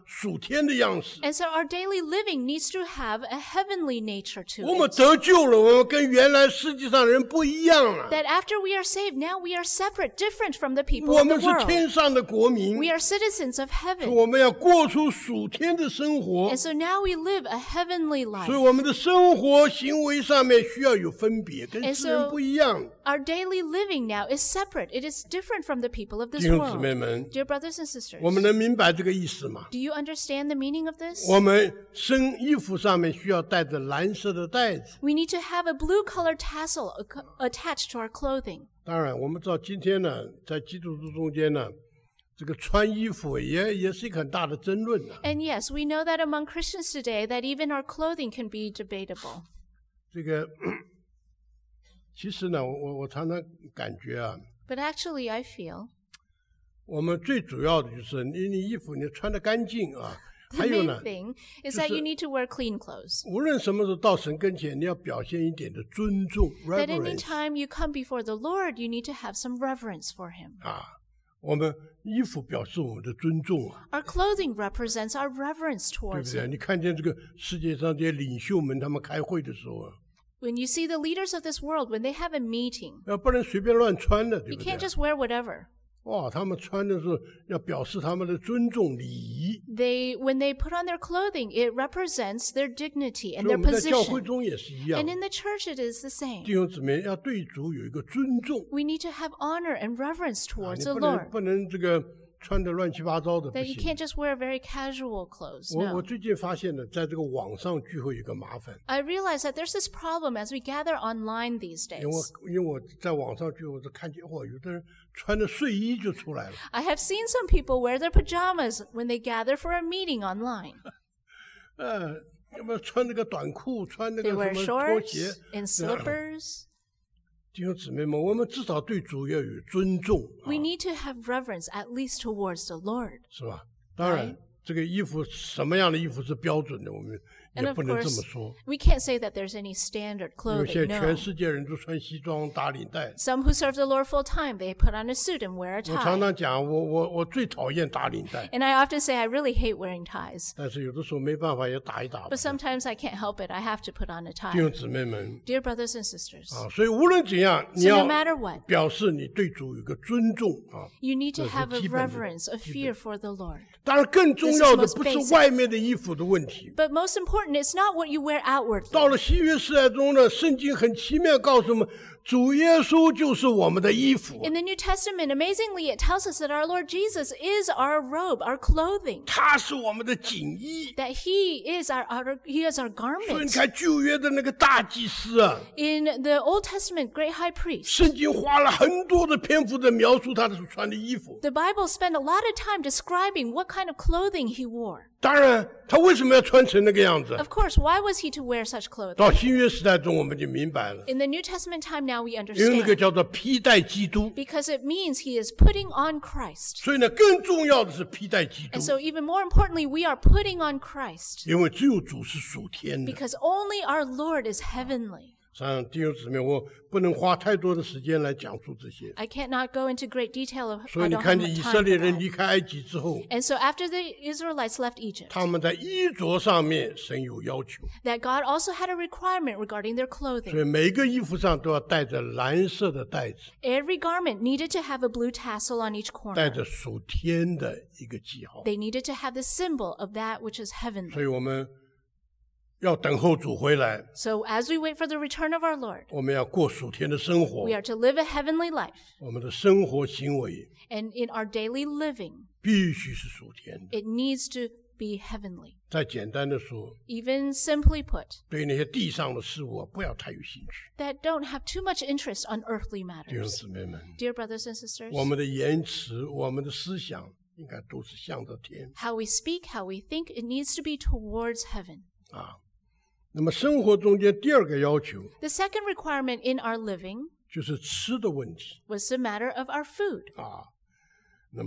属天的样式。 And so our daily living needs to have a heavenly nature to 我们 it. 得救了，我们跟原来世界上的人不一样了。 That after we are saved, now we are separate, different from the people 我 of the 们是 world. 天上的国民， We are citizens of heaven. 我们要过出属天的生活， And so now we live a heavenly 所以 life. 我们的生活行为上面需要有分别，跟 And 世人 so 不一样。 Our daily living now is separate. It is different from the people of this 弟兄姊 world. 妹们， Dear brothers and sisters, 我们能明白这个意思吗？ do you understand the meaning of this? 我们身衣服上面需要带着蓝色的带子。 We need to have a blue colored tassel ac- attached to our clothing. 当然，我们知道今天呢，在基督徒中间呢，这个穿衣服也也是一个很大的争论啊。 And yes, we know that among Christians today that even our clothing can be debatable. 这个其实呢，我我我常常感觉啊， But actually, I feel 我们最主要的就是你你衣服你穿得干净啊， the 还有 main 呢， thing is 就 that 是 you need to wear clean clothes. 无论什么时候到神跟前，你要表现一点的尊重 That （reverence） anytime you come before the Lord, you need to have some reverence for Him. 啊。我们衣服表示我们的尊重啊， Our clothing represents our reverence 对不 towards 对？ Him. 你看见这个世界上这些领袖们，他们开会的时候啊， When you see the leaders of this world, when they have a meeting, 要不能随便乱穿的，对 you 不对 can't？just wear whatever. 哇，他们穿的时候要表示他们的尊重礼仪。 They, when they put on their clothing, it represents their dignity 所 and 以我 their 们在教会 position. 中也是一样 And，in the church, it is the same. 弟兄姊妹要对主有一个尊重， We need to have honor and reverence 啊 towards 你 the 不能 Lord. 不能这个穿的乱七八糟的不 That you 行 can't。just wear very casual clothes. 我 No. 我最近发现呢，在这个网上聚会有个麻烦， I realize that there's this problem as we gather online these 因为我 days. 因为我在网上聚会，我就看见哇，有的人穿着睡衣就出来了， I have seen some people wear their pajamas when they gather for a meeting online. 呃，要不然穿那个短裤，穿那 They 个 wear 什么拖鞋 shorts。and slippers. 弟兄姊妹们，我们至少对主要有尊重，啊 We need to have reverence at least towards the Lord. 是吧？当然 Right.， 这个衣服什么样的衣服是标准的，我们 And 也 of 不能这 course, 么说。 we can't say that there's any standard 因为现 clothing. 在全 No. 世界人都穿西装打领带。 Some who serve the Lord full time, they put on a suit and wear a 我常 tie. 常讲，我我我最讨厌打领带， And I often say I really hate wearing ties. 但是有的时候没办法也打一打吧。 But sometimes I can't help it. I have to put on a 弟 tie. 兄姊妹们 Dear brothers and sisters, 啊，所以无论怎样，你 so 要 no matter what, 表示你对主有个尊重啊。 you need to 这是 have a 基本的， reverence, a fear for the Lord. 当然，更重要的 This is most 不是 basic. 外面的衣服的问题。 But most important, it's not what you wear outwardly. 到了新约时代中呢，圣经很奇妙告诉我们，主耶稣就是我们的衣服， In the New Testament, amazingly, it tells us that our Lord Jesus is our robe, our clothing, 他是我们的锦衣。 that He is our, our He is our 所以你 garment. 看旧约的那个大祭司啊， In the Old Testament, great high priest, 圣经花了很多的篇幅在描述他的所穿的衣服。 the Bible spent a lot of time describing what kind of clothing he wore. 当然，他为什么要穿成那个样子？ Of course, why was he to wear such clothing? 到新约时代中，我们就明白了， In the New Testament time now, we 因为那个 understand. 叫做披戴基督。 Because it means he is putting on Christ. 所以呢，更重要的是披戴基督 And，so even more importantly, we are putting on Christ. 因为只有主是属天的。 Because only our Lord is heavenly. 像弟兄姊妹，我不能花太多的時間來講述這些。 I cannot go into great detail of 所 I 以你 don't 看 have 見以 much 色 time 列 for 人 that. 離開埃及之後， And so after the Israelites left Egypt, 他們在衣着上面神有要求， that God also had a requirement regarding their 所 clothing. 以每一個衣服上都要帶着藍色的帶子， Every garment needed to have a blue tassel on each 帶 corner. 着屬天的一個記號。 They needed to have the symbol of that which is 所 heavenly. 以我們要等候主回來， So as we wait for the return of our Lord, 我們要過屬天的生活 we，are to live a heavenly life. 我們的生活行為 And in our daily living, 必須是屬天的。 it needs to be heavenly. 再簡單的說， Even simply put, 對那些地上的事物啊，不要太有興趣。 that don't have too much interest on earthly 弟兄 matters. 姊妹們， Dear brothers and sisters, 我們的言辭、我們的思想，應該都是向着天 how we speak, how we think, it needs to be towards heaven. 啊。那麼生活中間第二個要求 The second requirement in our living 就是吃的問題 was the matter of our food. 啊。那麼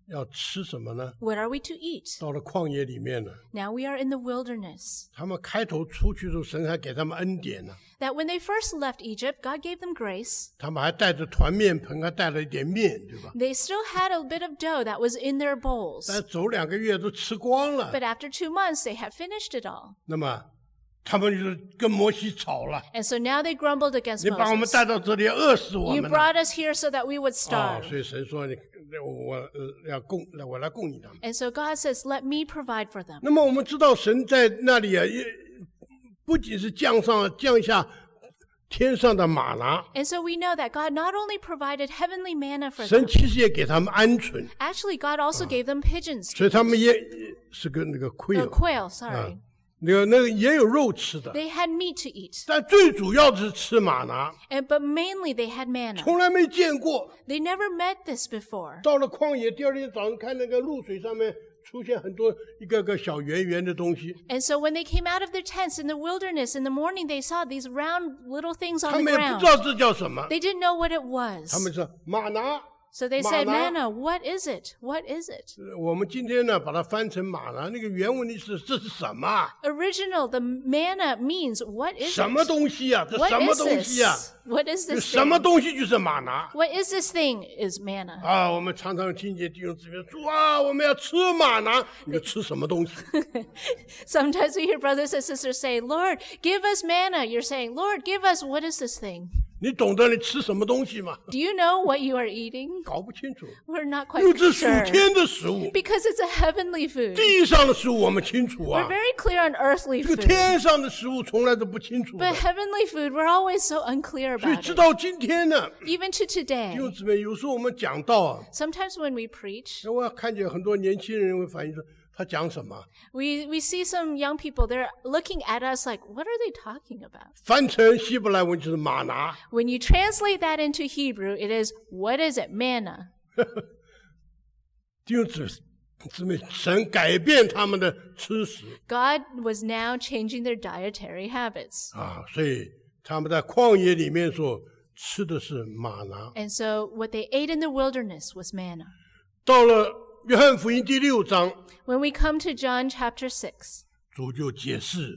要吃什么呢？ What are we to eat? 到了旷野里面了， Now we are in the wilderness. 他们开头出去的时候，神还给他们恩典呢。 That when they first left Egypt, God gave them grace. 他们还带着团面盆，还带了一点面，对吧？ They still had a bit of dough that was in their bowls. 但走两个月都吃光了， But after two months, they had finished it all. 那么他们就是跟摩西吵了。 And so now they grumbled against 你把我们 Moses. 带到这里，饿死我 You 们了。 brought us here so that we would 啊、 starve. 所以神说你我呃要供，我来供应他们。 And so God says, let me provide for them. 那么我们知道神在那里啊，也不仅是降上降下天上的玛拿， And so we know that God not only provided heavenly manna for 神 them, 其实也给他们鹌鹑， actually God also gave them pigeons. 所以他们也是个那个 Uh, quail， quail, sorry. 那个那个也有肉吃的， They had meat to eat. 但最主要的是吃玛拿， And, but mainly they had manna. 从来没见过。 They never met this before. 到了旷野，第二天早上看那个露水上面出现很多一个个小圆圆的东西， And so when they came out of their tents in the wilderness, in the morning they saw these round little things 他 on 们 the 也不 ground. 知道这叫什么， They didn't know what it 他 was. 们说玛拿。 So they said, Manna. manna, what is it? What is it? 我们今天呢，把它翻成玛拿，那个原文的是这是什么啊？ Original, the manna means what is 什么 it? 东西啊？这 What 什么 is 东西啊？ this? What is 就 this 什么 thing? 东西就是玛拿 What is this thing is manna. 啊！我们常常听见弟兄姊妹说啊，我们要吃玛拿，你就吃什么东西？ Sometimes we hear brothers and sisters say, Lord, give us manna. You're saying, Lord, give us, what is this thing? 你懂得你吃什么东西吗？ Do you know what you are eating? 搞不清楚， We're not 因为 quite 这属 sure. 天的食物， Because it's a heavenly food. 地上的食物我们清楚 We're 啊， very clear on earthly 这个 food. 天上的食物从来都不清楚的 But。heavenly food, we're always so unclear 所以 about 直 it. 到今天呢， Even to 弟 today. 兄姊妹，有时候我们讲到啊， Sometimes when we preach, 我看见很多年轻人会反映说，他讲什么？ we, we see some young people, they're looking at us like, what are they talking about? 翻成希伯来文就是玛拿。 When you translate that into Hebrew, it is, what is it? Manna. 弟兄姊姊妹，神改变他们的吃食 God was now changing their dietary habits. 啊，所以他们在旷野里面所吃的是玛拿。 And so what they ate in the wilderness was manna. 到了约翰福音第六章， When we come to John chapter six, 主就解释，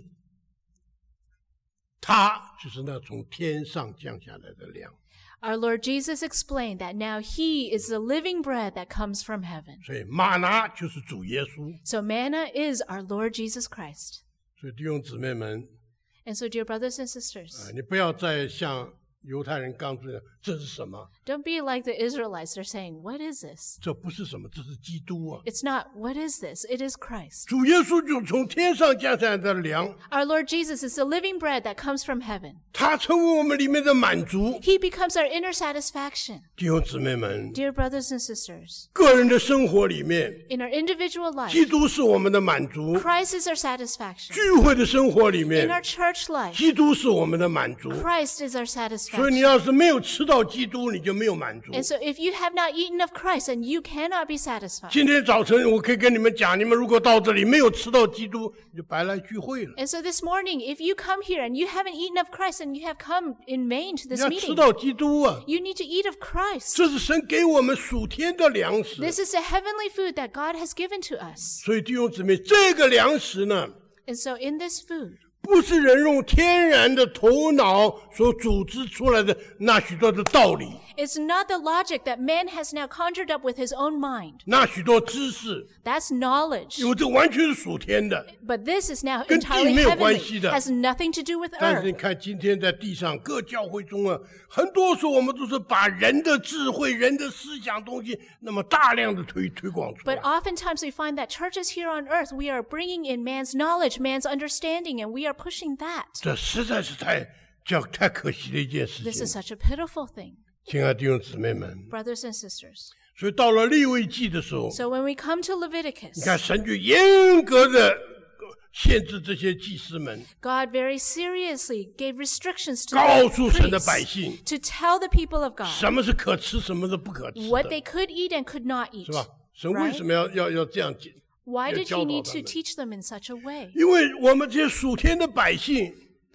他就是那从天上降下来的粮。 our Lord Jesus explained that now he is the living bread that comes from heaven. 所以玛拿就是主耶稣。 So manna is our Lord Jesus Christ. 所以弟兄姊妹们， And so, dear brothers and 啊 sisters, 你不要再像犹太人刚出来，这是什么？ don't be like the Israelites. They're saying, what is this? 这不是什么，这是基督啊！ It's not, what is this? It is Christ. 主耶稣就从天上降下来的粮， Our Lord Jesus is the living bread that comes from heaven. 他成为我们里面的满足。 He becomes our inner satisfaction. 弟兄姊妹们， Dear brothers and sisters, 个人的生活里面， in our individual 基 life, 督是我们的满足； Christ is our satisfaction. 聚会的生活里 In 面， our church life, 基督是我们的满足。 Christ is our 所以你 satisfaction. 要是没有吃到基督，你就没有满足。 And so if you have not eaten of Christ, then you cannot be satisfied. 今天早晨我可以跟你们讲，你们如果到这里没有吃到基督，你就白来聚会了。 And so this morning, if you come here and you haven't eaten of Christ and you have come in vain to 你 this 要吃 meeting, 到基督啊！ you need to eat of Christ. 这是神给我们属天的粮食。 This is the heavenly food that God has given to us. 所以弟兄姊妹，这个粮食呢， And so in this food, 不是人用天然的头脑所组织出来的那许多的道理， it's not the logic that man has now conjured up with his own mind. 那许多知识， That's knowledge. 因为这完全是属天的。 But this is now 跟地 entirely 没有 heavenly. 关系的。 Has nothing to do with 但是你 earth. 看，今天在地上各教会中啊，很多时候我们都是把人的智慧、人的思想东西，那么大量的推推广出 But 来。 oftentimes we find that churches here on earth, we are bringing in man's knowledge, man's understanding, and we are pushing that. 这实在是太叫太可惜的一件事 This 情 is。such a pitiful thing, 亲爱的弟兄姊妹们， brothers and sisters. 所以到了利未记的时候， So when we come to 你 Leviticus, 看神就严格的限制这些祭司们， God very seriously gave restrictions to 告 the 诉神的 priests 百姓 to tell the people of God 什么是可吃，什么是不可吃 what 的， they could eat and could not eat. 是吧？神为什么要要要这样讲？ Why 要 did 教 he 导 need 他 to 们 teach them in such a way? 因为我们这些属天的百姓，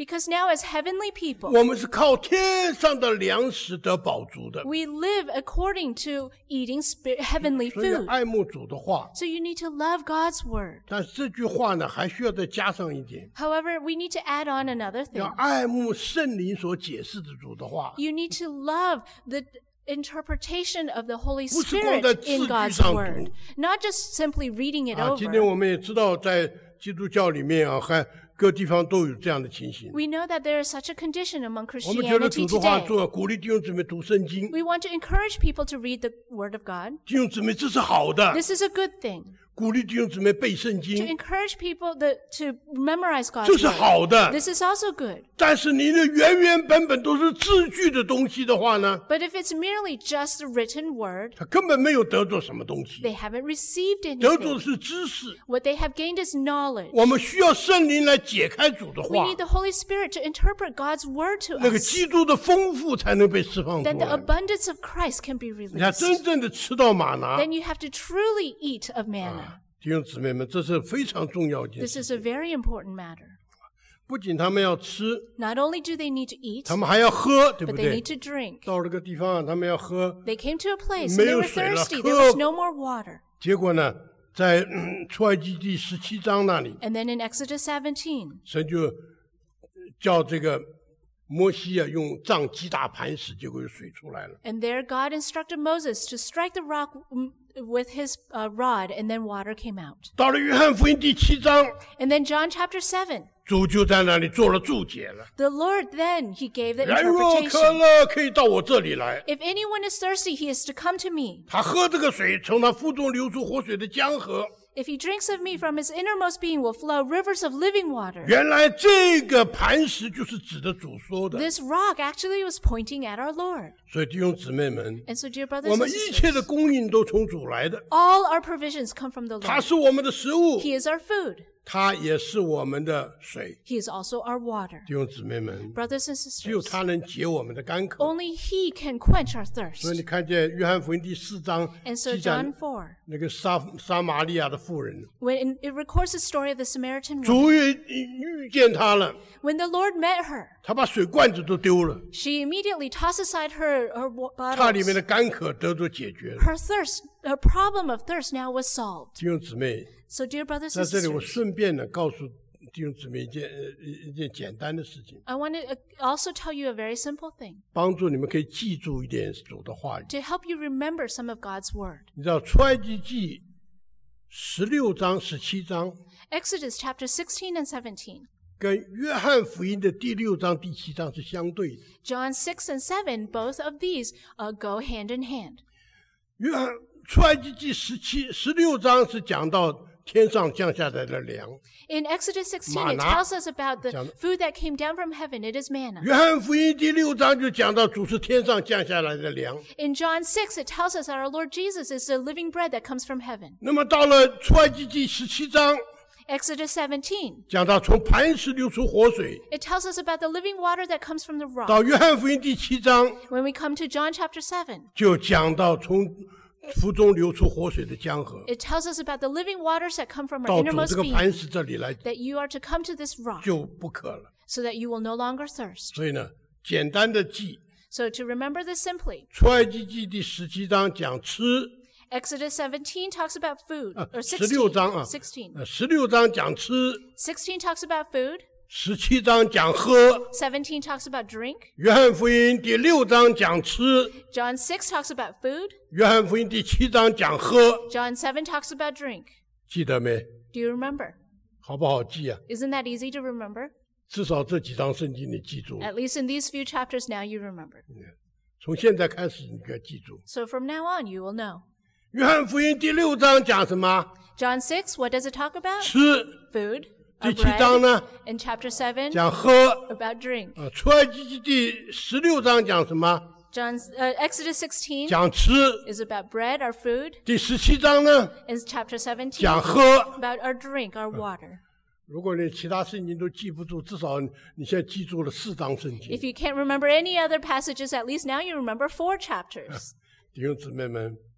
Because now as heavenly people, 我们是靠天上的粮食得饱足的， we live according to eating spirit, heavenly 所以 food. 爱慕主的话。 So you need to love God's word. 但是这句话呢，还需要再加上一点， However, we need to add on another 要 thing. 爱慕圣灵所解释的主的话。 You need to love the interpretation of the Holy 不是光在 Spirit 字 in 句 God's 上 word, 读。 not just simply reading it 啊，今天 over. 我们也知道，在基督教里面啊，还各地方都有这样的情形。 We know that there is such a condition among 我们觉得 Christianity 主的话 today. 做鼓励弟兄姊妹读圣经， We want to encourage people to read the Word of God. 弟兄姊妹这是好的， This is a good thing. 鼓励弟兄姊妹背圣 To 经， encourage people the, to memorize 这 God's 是 Word. 好的。 This is also good. 但是你的原原本本都是字句的东西的话呢， But if it's merely just a written word, 他根本没有得着什么东西， they haven't received 得着的 anything. 是知识。 What they have gained is knowledge. 我们需要圣灵来解开主的 We 话， need the Holy Spirit to interpret God's Word to 那个 us. 基督的丰富才能被释放出 Then the 来。 abundance of Christ can be 你看，真 released. 正的吃到玛拿， Then you have to truly eat of manna. 弟兄姊妹们，这是非常重要一件 This 事。 is a very important matter. 不仅他们要吃， Not only do they need to eat, 他们还要喝，对不 but they 对 need？to drink. 到了个地方，他们要喝， They came to a place and 没 they 有 were 水了， thirsty. 喝。 There was no more water. 结果呢，在嗯出埃及第十七章那里， And then in Exodus seventeen, 神就叫这个摩西啊，用杖击打磐石，结果有水出来了。 and there God instructed Moses to strike the rock mm, with his uh, rod, and then water came out. 到了约翰福音第七章， And then John chapter seven, 主就在那里做了注解了。 the Lord then, he gave the 人若渴 interpretation. 了，可以到我这里来。 If anyone is thirsty, he is to come to me. 他喝这个水，从他腹中流出活水的江河。 If he drinks of me, from his innermost being will flow rivers of living water. 原来这个磐石就是指的主说的。 This rock actually was pointing at our Lord. 所以弟兄姊妹们， And so, dear brothers 我 and 们一切的 sisters, 供应都从主来的。 all our provisions come from the 他 Lord. 是我们的食物， He is our food. 他也是我们的水。 He is also our water. 弟兄姊妹们， Brothers and 只有 sisters, 他能解我们的干渴。 only He can quench our 所以你 thirst. 看见约翰福音第四章 And so 记载 John four, 那个撒撒玛利亚的妇人， when it records the story of the Samaritan woman, 主也遇见她了， when the Lord met her, 她把水罐子都丢了， she immediately tossed aside her, her wa- 她里面 bottles. 的干渴得到解决了。 Her thirst, her problem of thirst now was solved. 弟兄姊妹， So, dear brothers 在 and 这里我 sisters, 顺便的告诉弟兄姊妹一件呃一一件简单的事情， I want to also tell you a very simple thing 帮助你们可以记住一点主的话语。 to help you remember some of God's word. 你知道出埃及记十六章、十七章 Exodus chapter sixteen and seventeen. 跟约翰福音的第六章、第七章是相对的。 John six and seven, both of these uh, go hand in hand. 约翰出埃及记十七、十六章是讲到天上降下来的粮， In Exodus sixteen, it Manna. tells us about the food that came down from heaven. It is manna. 约翰福音第六章就讲到主是天上降下来的粮。 In John six, it tells us that our Lord Jesus is the living bread that comes from heaven. 那么到了出埃及记十七章， Exodus seventeen, 讲到从磐石流出活水。 it tells us about the living water that comes from the rock. 到约翰福音第七章， When we come to John chapter seven, 就讲到从腹中流出活水的江河， it tells us about the living waters that come from 到 our 主 innermost 这个 being, 磐石这里来 that you are to come to this rock 就不渴了。 so that you will no longer thirst. 所以呢，简单的记， So to remember this simply, 出埃及记第十七章讲吃， Exodus seventeen talks about food, 啊 or 十六章啊 sixteen. 呃十六章讲吃， sixteen talks about food, 十七章讲喝。 seventeen talks about drink, 约翰福音第六章讲吃， John six talks about food, 约翰福音第七章讲喝， John seven talks about drink. 记得没？ Do you remember? 好不好记啊？ Isn't that easy to remember? 至少这几章圣经你记住， At least in these few chapters now you remember. 从现在开始你就要记住。 So from now on you will know. 约翰福音第六章讲什么？ John six, what does it talk about? 吃。 Food, 第 or 七章 bread. 呢 In chapter seven, 讲喝。 about drink. 啊，出埃及记第十六章讲什么？ John's, uh, Exodus sixteen 讲吃。 is about bread, our food. 第十七章呢 In chapter seventeen, 讲喝。 about our drink, our water. 如果你其他圣经都记不住，至少你现在记住了四章圣经 If。you can't remember any other passages, at least now you remember four chapters. 弟兄姊妹们，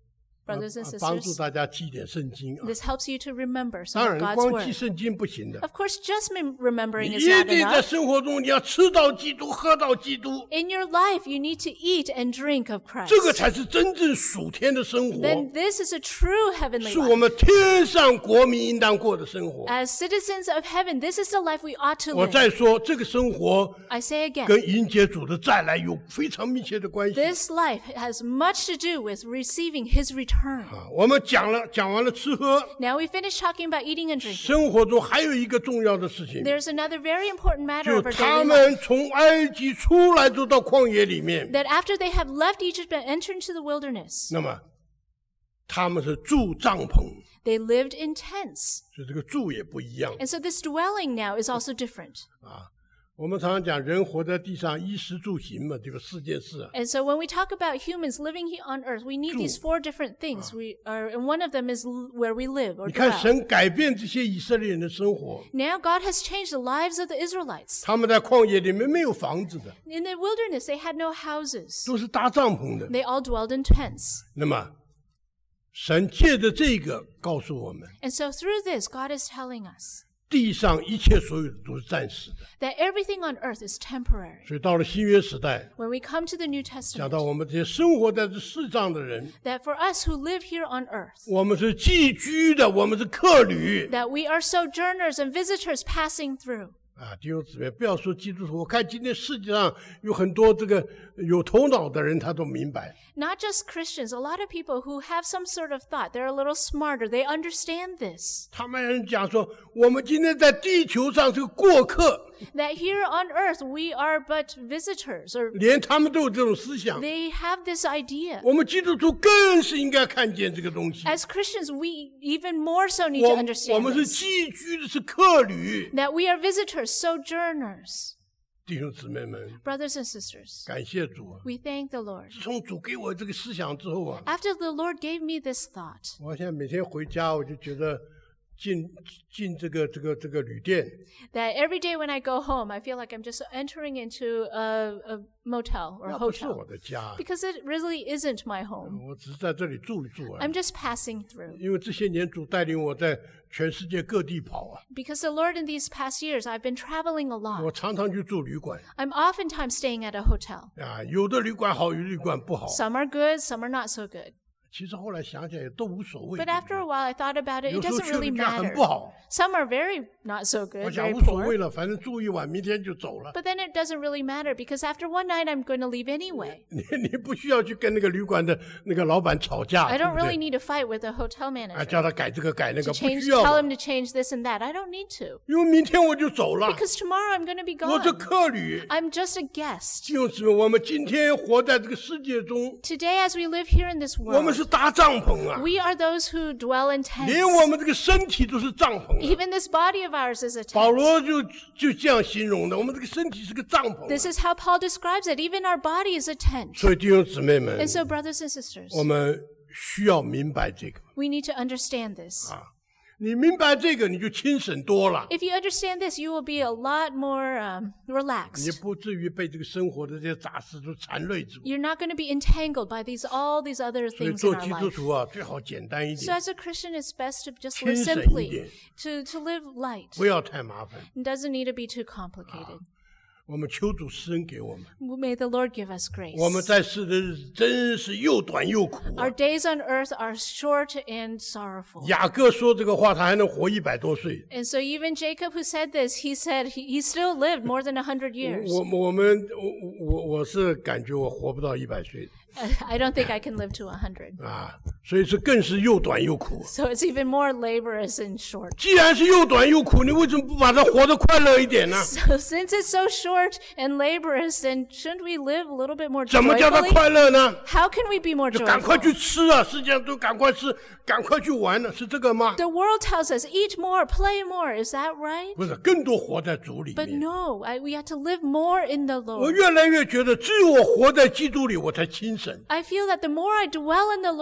brothers and 帮助 sisters, 大家记点圣经啊。 this helps you to remember 当 some 然 of，God's 光记 word. 圣经不行的， Of course, just mem- 你 remembering 一 is not 定在 enough. 生活中你要吃到基督，喝到基督， In your life, you need to eat and drink of 这个 Christ. 才是真正属天的生活， Then this is a true heavenly 是我 life. 们天上国民应当过的生活。 As citizens of heaven, this is the life we ought to 我 live. 再说，这个生活 I say again, 跟迎接主的再来有非常密切的关系。 this life has much to do with receiving His return. 啊，我们讲了，讲完了吃喝， Now we finished talking about eating and drinking. 生活中还有一个重要的事情， There's another very important matter 就 of our 他 daily life. 们从埃及出来，就到旷野里面， That after they have left Egypt and entered into the wilderness, 那么他们是住帐篷， they lived in tents. 所以这个住也不一样 And so this dwelling now is also different. 啊。我们常常讲，人活在地上，衣食住行嘛，这个四件事啊。 And so when we talk about humans living here on earth, we need these four different things. We are, and one of them is l- where we live or 你看， dwell. 神改变这些以色列人的生活， Now God has changed the lives of the Israelites. 他们在旷野里面没有房子的， In the wilderness, they had no houses. 都是搭帐篷的。 They all dwelled in tents. 那么，神借着这个告诉我们， And so through this, God is telling us 地上一切所有的都是暂时的。 that everything on earth is temporary. 所以到了新约时代， When we come to the New 讲 Testament, 到我们这些生活在这世上的人， that for us who live here on earth, 我们是寄居的，我们是客旅 that we are sojourners and visitors passing through. 啊！弟兄姊妹，不要说基督徒，我看今天世界上有很多这个有头脑的人，他都明白， Not just Christians, a lot of people who have some sort of thought, they're a little smarter, they understand this. 他们讲说，我们今天在地球上是个过客， That here on earth we are but visitors, or 连他们都有这种思想。 they have this idea. 我们基督徒更是应该看见这个东西。 As Christians, we even more so need to 我我 understand 们是 this, 寄居的，是客旅。 that we are visitors, sojourners. 弟兄姊妹们， Brothers and sisters, 感谢主啊！ we thank the Lord. 自从主给我这个思想之后啊， After the Lord gave me this thought, 我现在每天回家，我就觉得进进这个这个这个旅店， that every day when I go home, I feel like I'm just entering into a, a motel or 那 a 不是 hotel. 我的家， Because it really isn't my home. 我只是在这里住一住啊。 I'm just passing through. 因为这些年主带领我在全世界各地跑啊， Because the Lord, in these past years, I've been traveling a 我 lot. 常常去住旅馆 I'm oftentimes staying at a hotel. 啊，有的旅馆好，有的旅馆不好。 Some are good, some are not so good. 其实后来想想也都无所谓。 But after a while, I thought about it. 有 It 时候 doesn't 去了 really 家很 matter. 不好， Some are very not so 我 good, 想 very 无所谓 poor. 了，反正住一晚，明天就走了。 But then it doesn't really matter because after one night, I'm going to leave anyway. 你你不需要去跟那个旅馆的那个老板吵架， I 对 don't 不 really 对？ need to fight with the hotel 啊， manager 叫他改这个改那 to 个，不 change, 需要 tell 的 him to change this and that. I don't need to 因为明天我就走了， because tomorrow I'm going to be 我是 gone. 客旅。 I'm just a guest. 弟兄姊妹，我们今天活在这个世界中， Today, as we live here in this 我们 world, 是搭帐篷啊， we are those who dwell in 连我 tents. 们这个身体都是帐篷啊。 Even this body of ours is a 保 tent. 罗就就这样形容的，我们这个身体是个帐篷啊。 This is how Paul describes it. Even our body is a tent. 所以弟兄姊妹们 And，so, brothers and sisters, 我们需要明白这个 we need to understand this. 啊。你明白这个，你就轻省多了， If you understand this, you will be a lot more um, 你 relaxed. 不至于被这个生活的这些杂事都缠累住。 You're not going to be entangled by these all these other 所以 things in 做 our 基督 life. 徒啊，最好简单一 So 点， as a Christian, it's best to just 轻 live 省一 simply, 点， to, to live light. 不要太麻烦。 It doesn't need to be too complicated. 我们求主施恩给我们。 May the Lord give us grace. 我们在世的日子真是又短又苦啊 Our days on earth are short and sorrowful. 雅各说这个话，他还能活一百多岁。 And so even Jacob, who said this, he said he, he still lived more than a hundred years. 我我们我我我是感觉我活不到一百岁 I don't think I can live to a hundred. 啊，所以是更是又短又苦。 So it's even more laborious and short. 既然是又短又苦，你为什么不把它活得快乐一点呢？ So since it's so short and laborious, then shouldn't we live a little bit more 怎么叫它 joyfully? 快乐呢？ How can we be more 就赶快 joyful? 去吃啊！世界上都赶快吃，赶快去玩了，是这个吗？ The world tells us eat more, play more. Is that right? 不是，更多活在主里 But 面。 no, I, we have to live more in the 我 Lord. 越来越觉得，只有我活在基督里，我才轻省。 I feel that the more I dwell in the Lord, the more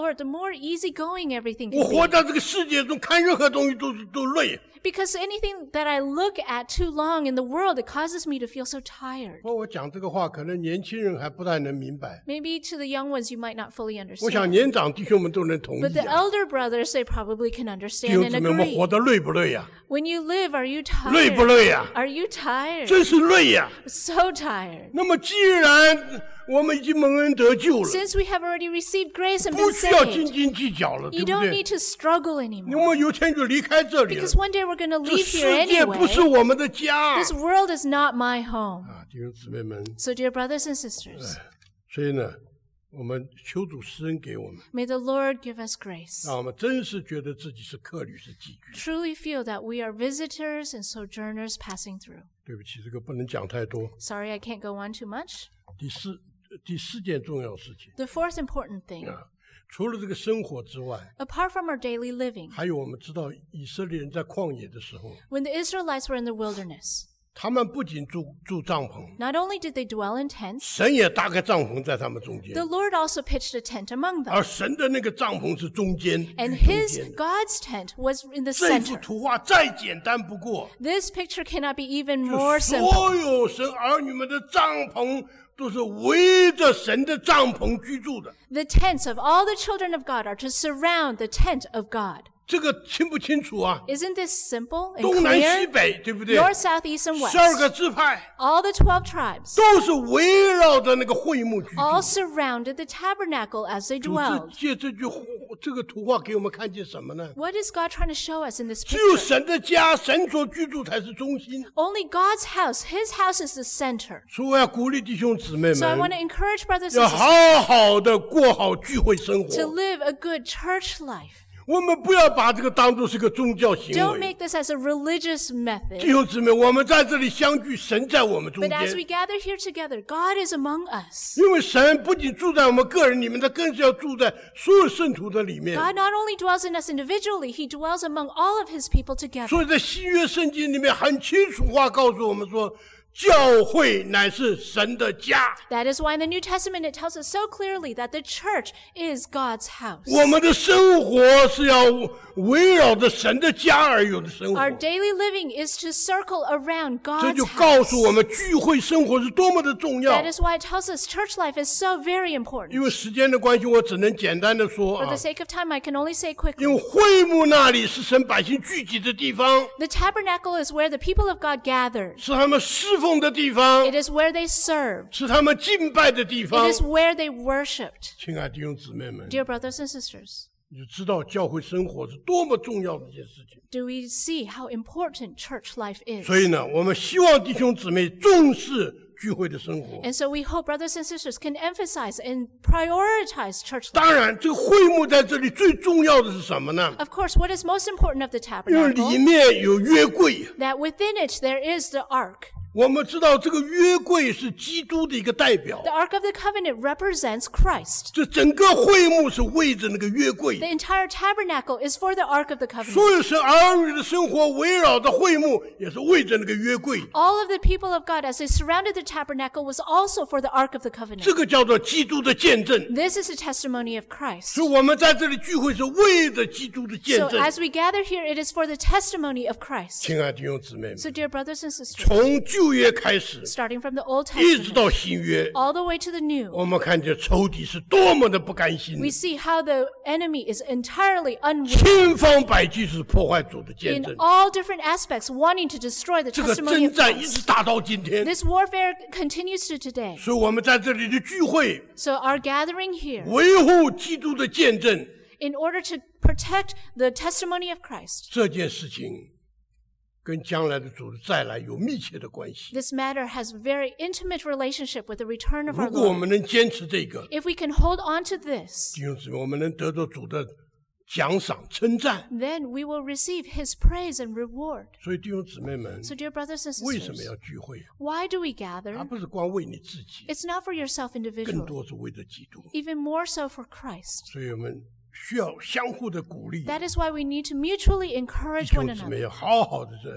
more easygoing everything 我 can 活 be. 在这个世界中，看任何东西都是都累。 Because anything that I look at too long in the world, it causes me to feel so tired. 不过我讲这个话，可能年轻人还不太能明白。 Maybe to the young ones, you might not fully 我想 understand. 年长弟兄们都能同 But 意 the 啊。 elder brothers, they probably can 弟 understand 兄 and 姊妹，我们 agree. 活得累不累呀、 When you live, are you 累不 tired? 累呀、 Are you tired? 真是累呀、 So tired. 那么既然我们已经蒙恩得救了， Since we have already received grace and 不 been 需要斤 saved, 斤计较了，对 you 不 don't 对 need？ to struggle 我 anymore. 们有天就离开这里了。 Because one day we're going to 这 leave 世 here 界不是 anyway. 我们的家 This world is not my home. 啊，弟兄姊妹们。 So, dear brothers and sisters, 所以呢，我们求主施恩给我们， may the Lord give us grace. 让我们真是觉得自己是客旅，是寄居。 Truly feel that we are visitors and sojourners passing through. 对不起，这个不能讲太多。 Sorry, I can't go on too much. 第四，第四件重要事情 The fourth important thing, 啊，除了这个生活之外， apart from our daily living, 还有我们知道以色列人在旷野的时候， when the Israelites were in the wilderness, 他们不仅住住帐篷， not only did they dwell in tents, 神也搭个帐篷在他们中间 the，Lord also pitched a tent among them. 而神的那个帐篷是中间， And 于中 his 间的。 God's tent was in the 这幅 center. 图画再简单不过， This picture cannot be even 就 more 所 simple. 有神儿女们的帐篷都是围着神的帐篷居住的。 The tents of all the children of God are to surround the tent of God. 这个清不清楚啊？ Isn't this simple and 东南西 clear? 北，对不对？ North, south, east, and 十二个 west. 支派 All the twelve tribes 都是围绕着那个会幕居住。 all surrounded the tabernacle as they 主是 dwelled. 借这句这个图画给我们看见什么呢？ What is God trying to show us in this 只有 picture? 神的家，神所居住才是中心。 Only God's house, His house is the center. 所以我要鼓励弟兄姊妹 So I want 们， to encourage brothers 要 and sisters 好好的过好聚会生 to 活。 live a good church life. 我们不要把这个当作是个宗教行 Don't 为。 make this as a religious 弟 method. 兄姊妹，我们在这里相聚，神在我们中 But as we 间。 gather here together, God is among us. 因为神不仅住在我们个人里面，他更是要住在所有圣徒的里面。 God not only dwells in us individually, He dwells among all of His people together. 所以在新约圣经里面很清楚话告诉我们说，教会乃是神的家。 That is why in the New Testament it tells us so clearly that the church is God's house. 我们的生活是要围绕着神的家而有的生活 Our，daily living is to circle around 这 God's 就告 house. 诉我们聚会生活是多么的重要 That。is why it tells us church life is so very 因 important. 为时间的关系，我只能简单的说 For 啊 the，sake of time, I can only say 因 quickly. 为会幕那里是神百姓聚集的地方， The tabernacle is where the people of God gathered. 是他们侍奉的地方 It，is where they served. 是他们敬拜的地 It 方。 is where they worshipped. 亲爱的弟兄姊妹们， Dear brothers and sisters, 你就知道教会生活是多么重要的一件事情。 do we see how important church life is? 所以呢，我们希望弟兄姊妹重视聚会的生活。 And so we hope brothers and sisters can emphasize and prioritize church life. 当然，这个会幕在这里最重要的是什么呢？ Of course, what is most important of the 因为里 tabernacle? 面有约柜。 That within it there is the ark. 我们知道这个约柜是基督的一个代表 The，ark of the covenant represents Christ. 这整个会幕是为着那个约柜 The。entire tabernacle is for the ark of the covenant. 所有神儿女的生活围绕着会幕，也是为着那个约柜。 All of the people of God, as they surrounded the tabernacle, was also for the ark of the covenant. 这个叫做基督的见证。 This is a testimony of Christ. 所以我们在这里聚会是为着基督的见 So 证。 as we gather here, it is for the testimony of Christ. 亲爱的弟兄姊妹们， So dear brothers and sisters, 从旧约开始， starting from the Old 一直 Testament 到新约， all the way to the New, 我们看见仇敌是多么的不甘心， we see how the enemy is entirely unwilling 千方百计是破坏主的见 in 证。 all different aspects, wanting to destroy the 这个 testimony 征 of 战一 Christ. 直打到今天， This warfare continues to today. 所以我们在这里的聚会， So our gathering here, 维护基督的见证 in order to protect the testimony of Christ, 这件事情，跟将来的主的再来有密切的关系。 this matter has very intimate relationship with the return of our 如果我 Lord. 们能坚持这个， If we can hold on to this, 弟兄姊妹，我们能得到主的奖赏、称赞。 then we will receive His praise and reward. 所以弟兄姊妹们， So dear brothers and 为什么 sisters, 要聚会？ why do we 而 gather? 不是光为你自己， It's not for yourself 更 individually, 多是为了基督。 even more so for Christ. 所以我们需要相互的鼓励， That is why we need to mutually 弟 encourage 兄 one 姊妹 another. 要好好的这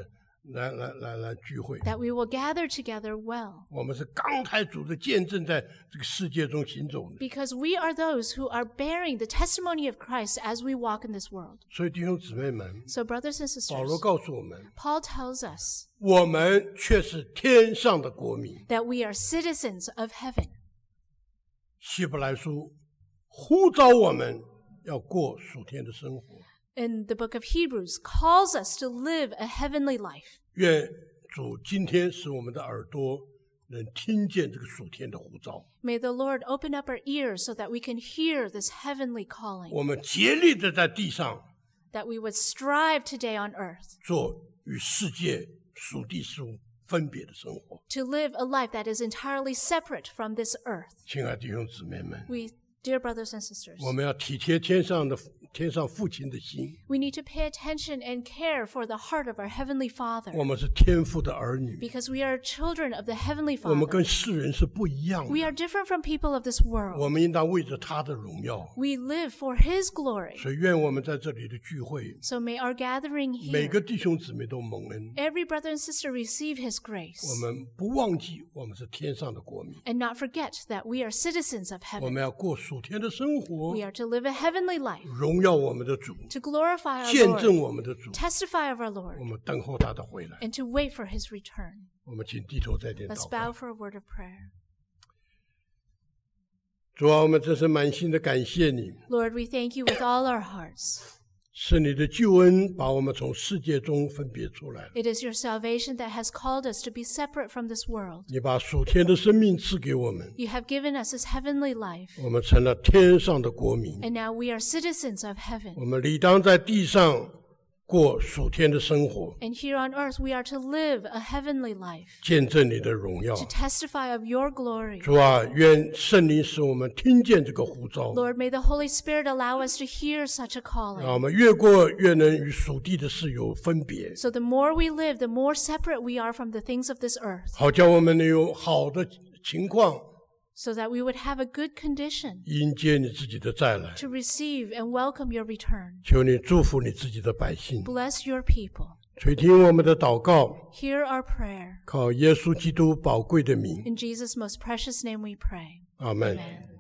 来来来来聚会。 that we will gather together well, 我们是刚开主的见证，在这个世界中行走的。 because we are those who are bearing the testimony of Christ as we walk in this world. 所以弟兄姊妹们， So, brothers and 保罗 sisters, 告诉我们， Paul tells us 我们却是天上的国民。 that we are citizens of heaven. 希伯来书呼召我们要过属天的生活。 In the book of Hebrews, calls us to live a heavenly life. 愿主今天使我们的耳朵能听见这个属天的呼召。 May the Lord open up our ears so that we can hear this heavenly calling, 我们竭力的在地上 that we would strive today on earth 做与世界属地事物分别的生活。 to live a life that is entirely separate from this earth. 亲爱的弟兄姊妹们， We, dear brothers and sisters, 我们要体贴天上的天上父亲的心。 we need to pay attention and care for the heart of our Heavenly Father, 我们是天父的儿女， because we are children of the Heavenly 我们 Father. 跟世人是不一样 We 的。 are different from people of this world. 我们应当为着他的荣耀。 We live for His glory. 所以愿我们在这里的聚会， So may our gathering 每 here, 个弟兄姊妹都蒙恩。 every brother and sister receive His 我 grace, 们不忘记我们是天上的国民， and not forget that we are citizens of 我 heaven. 们要过属天的生活 We，are to live a heavenly life, 荣耀我们的主， to glorify our 见 Lord, 证我们的主。 testify of our Lord, 我们等候他的回来。 and to wait for His return. 我们请低头再点 Let's 祷告。 bow for a word of prayer. 主啊，我们真是满心的感谢你， Lord, we thank You with all our hearts. 是你的救恩把我们从世界中分别出来了。 It is Your salvation that has called us to be separate from this world. 你把属天的生命赐给我们， You have given us this heavenly life, 我们成了天上的国民。 and now we are citizens of heaven. 我们理当在地上过属天的生活， And here on earth we are to live a heavenly life, 见证你的荣耀。 to testify of Your glory. 主啊，愿圣灵使我们听见这个呼召， Lord, may the Holy Spirit allow us to hear such a 让我 calling. 们越过越能与属地的事有分别， So the more we live, the more separate we are from the things of this earth, 好叫我们能有好的情况 so that we would have a good condition 迎接你自己的再来。 to receive and welcome Your return. 求你祝福你自己的百姓， Bless Your people. 垂听我们的祷告， Hear our prayer. 靠耶稣基督宝贵的名， In Jesus' most precious name we pray. 阿门。 Amen.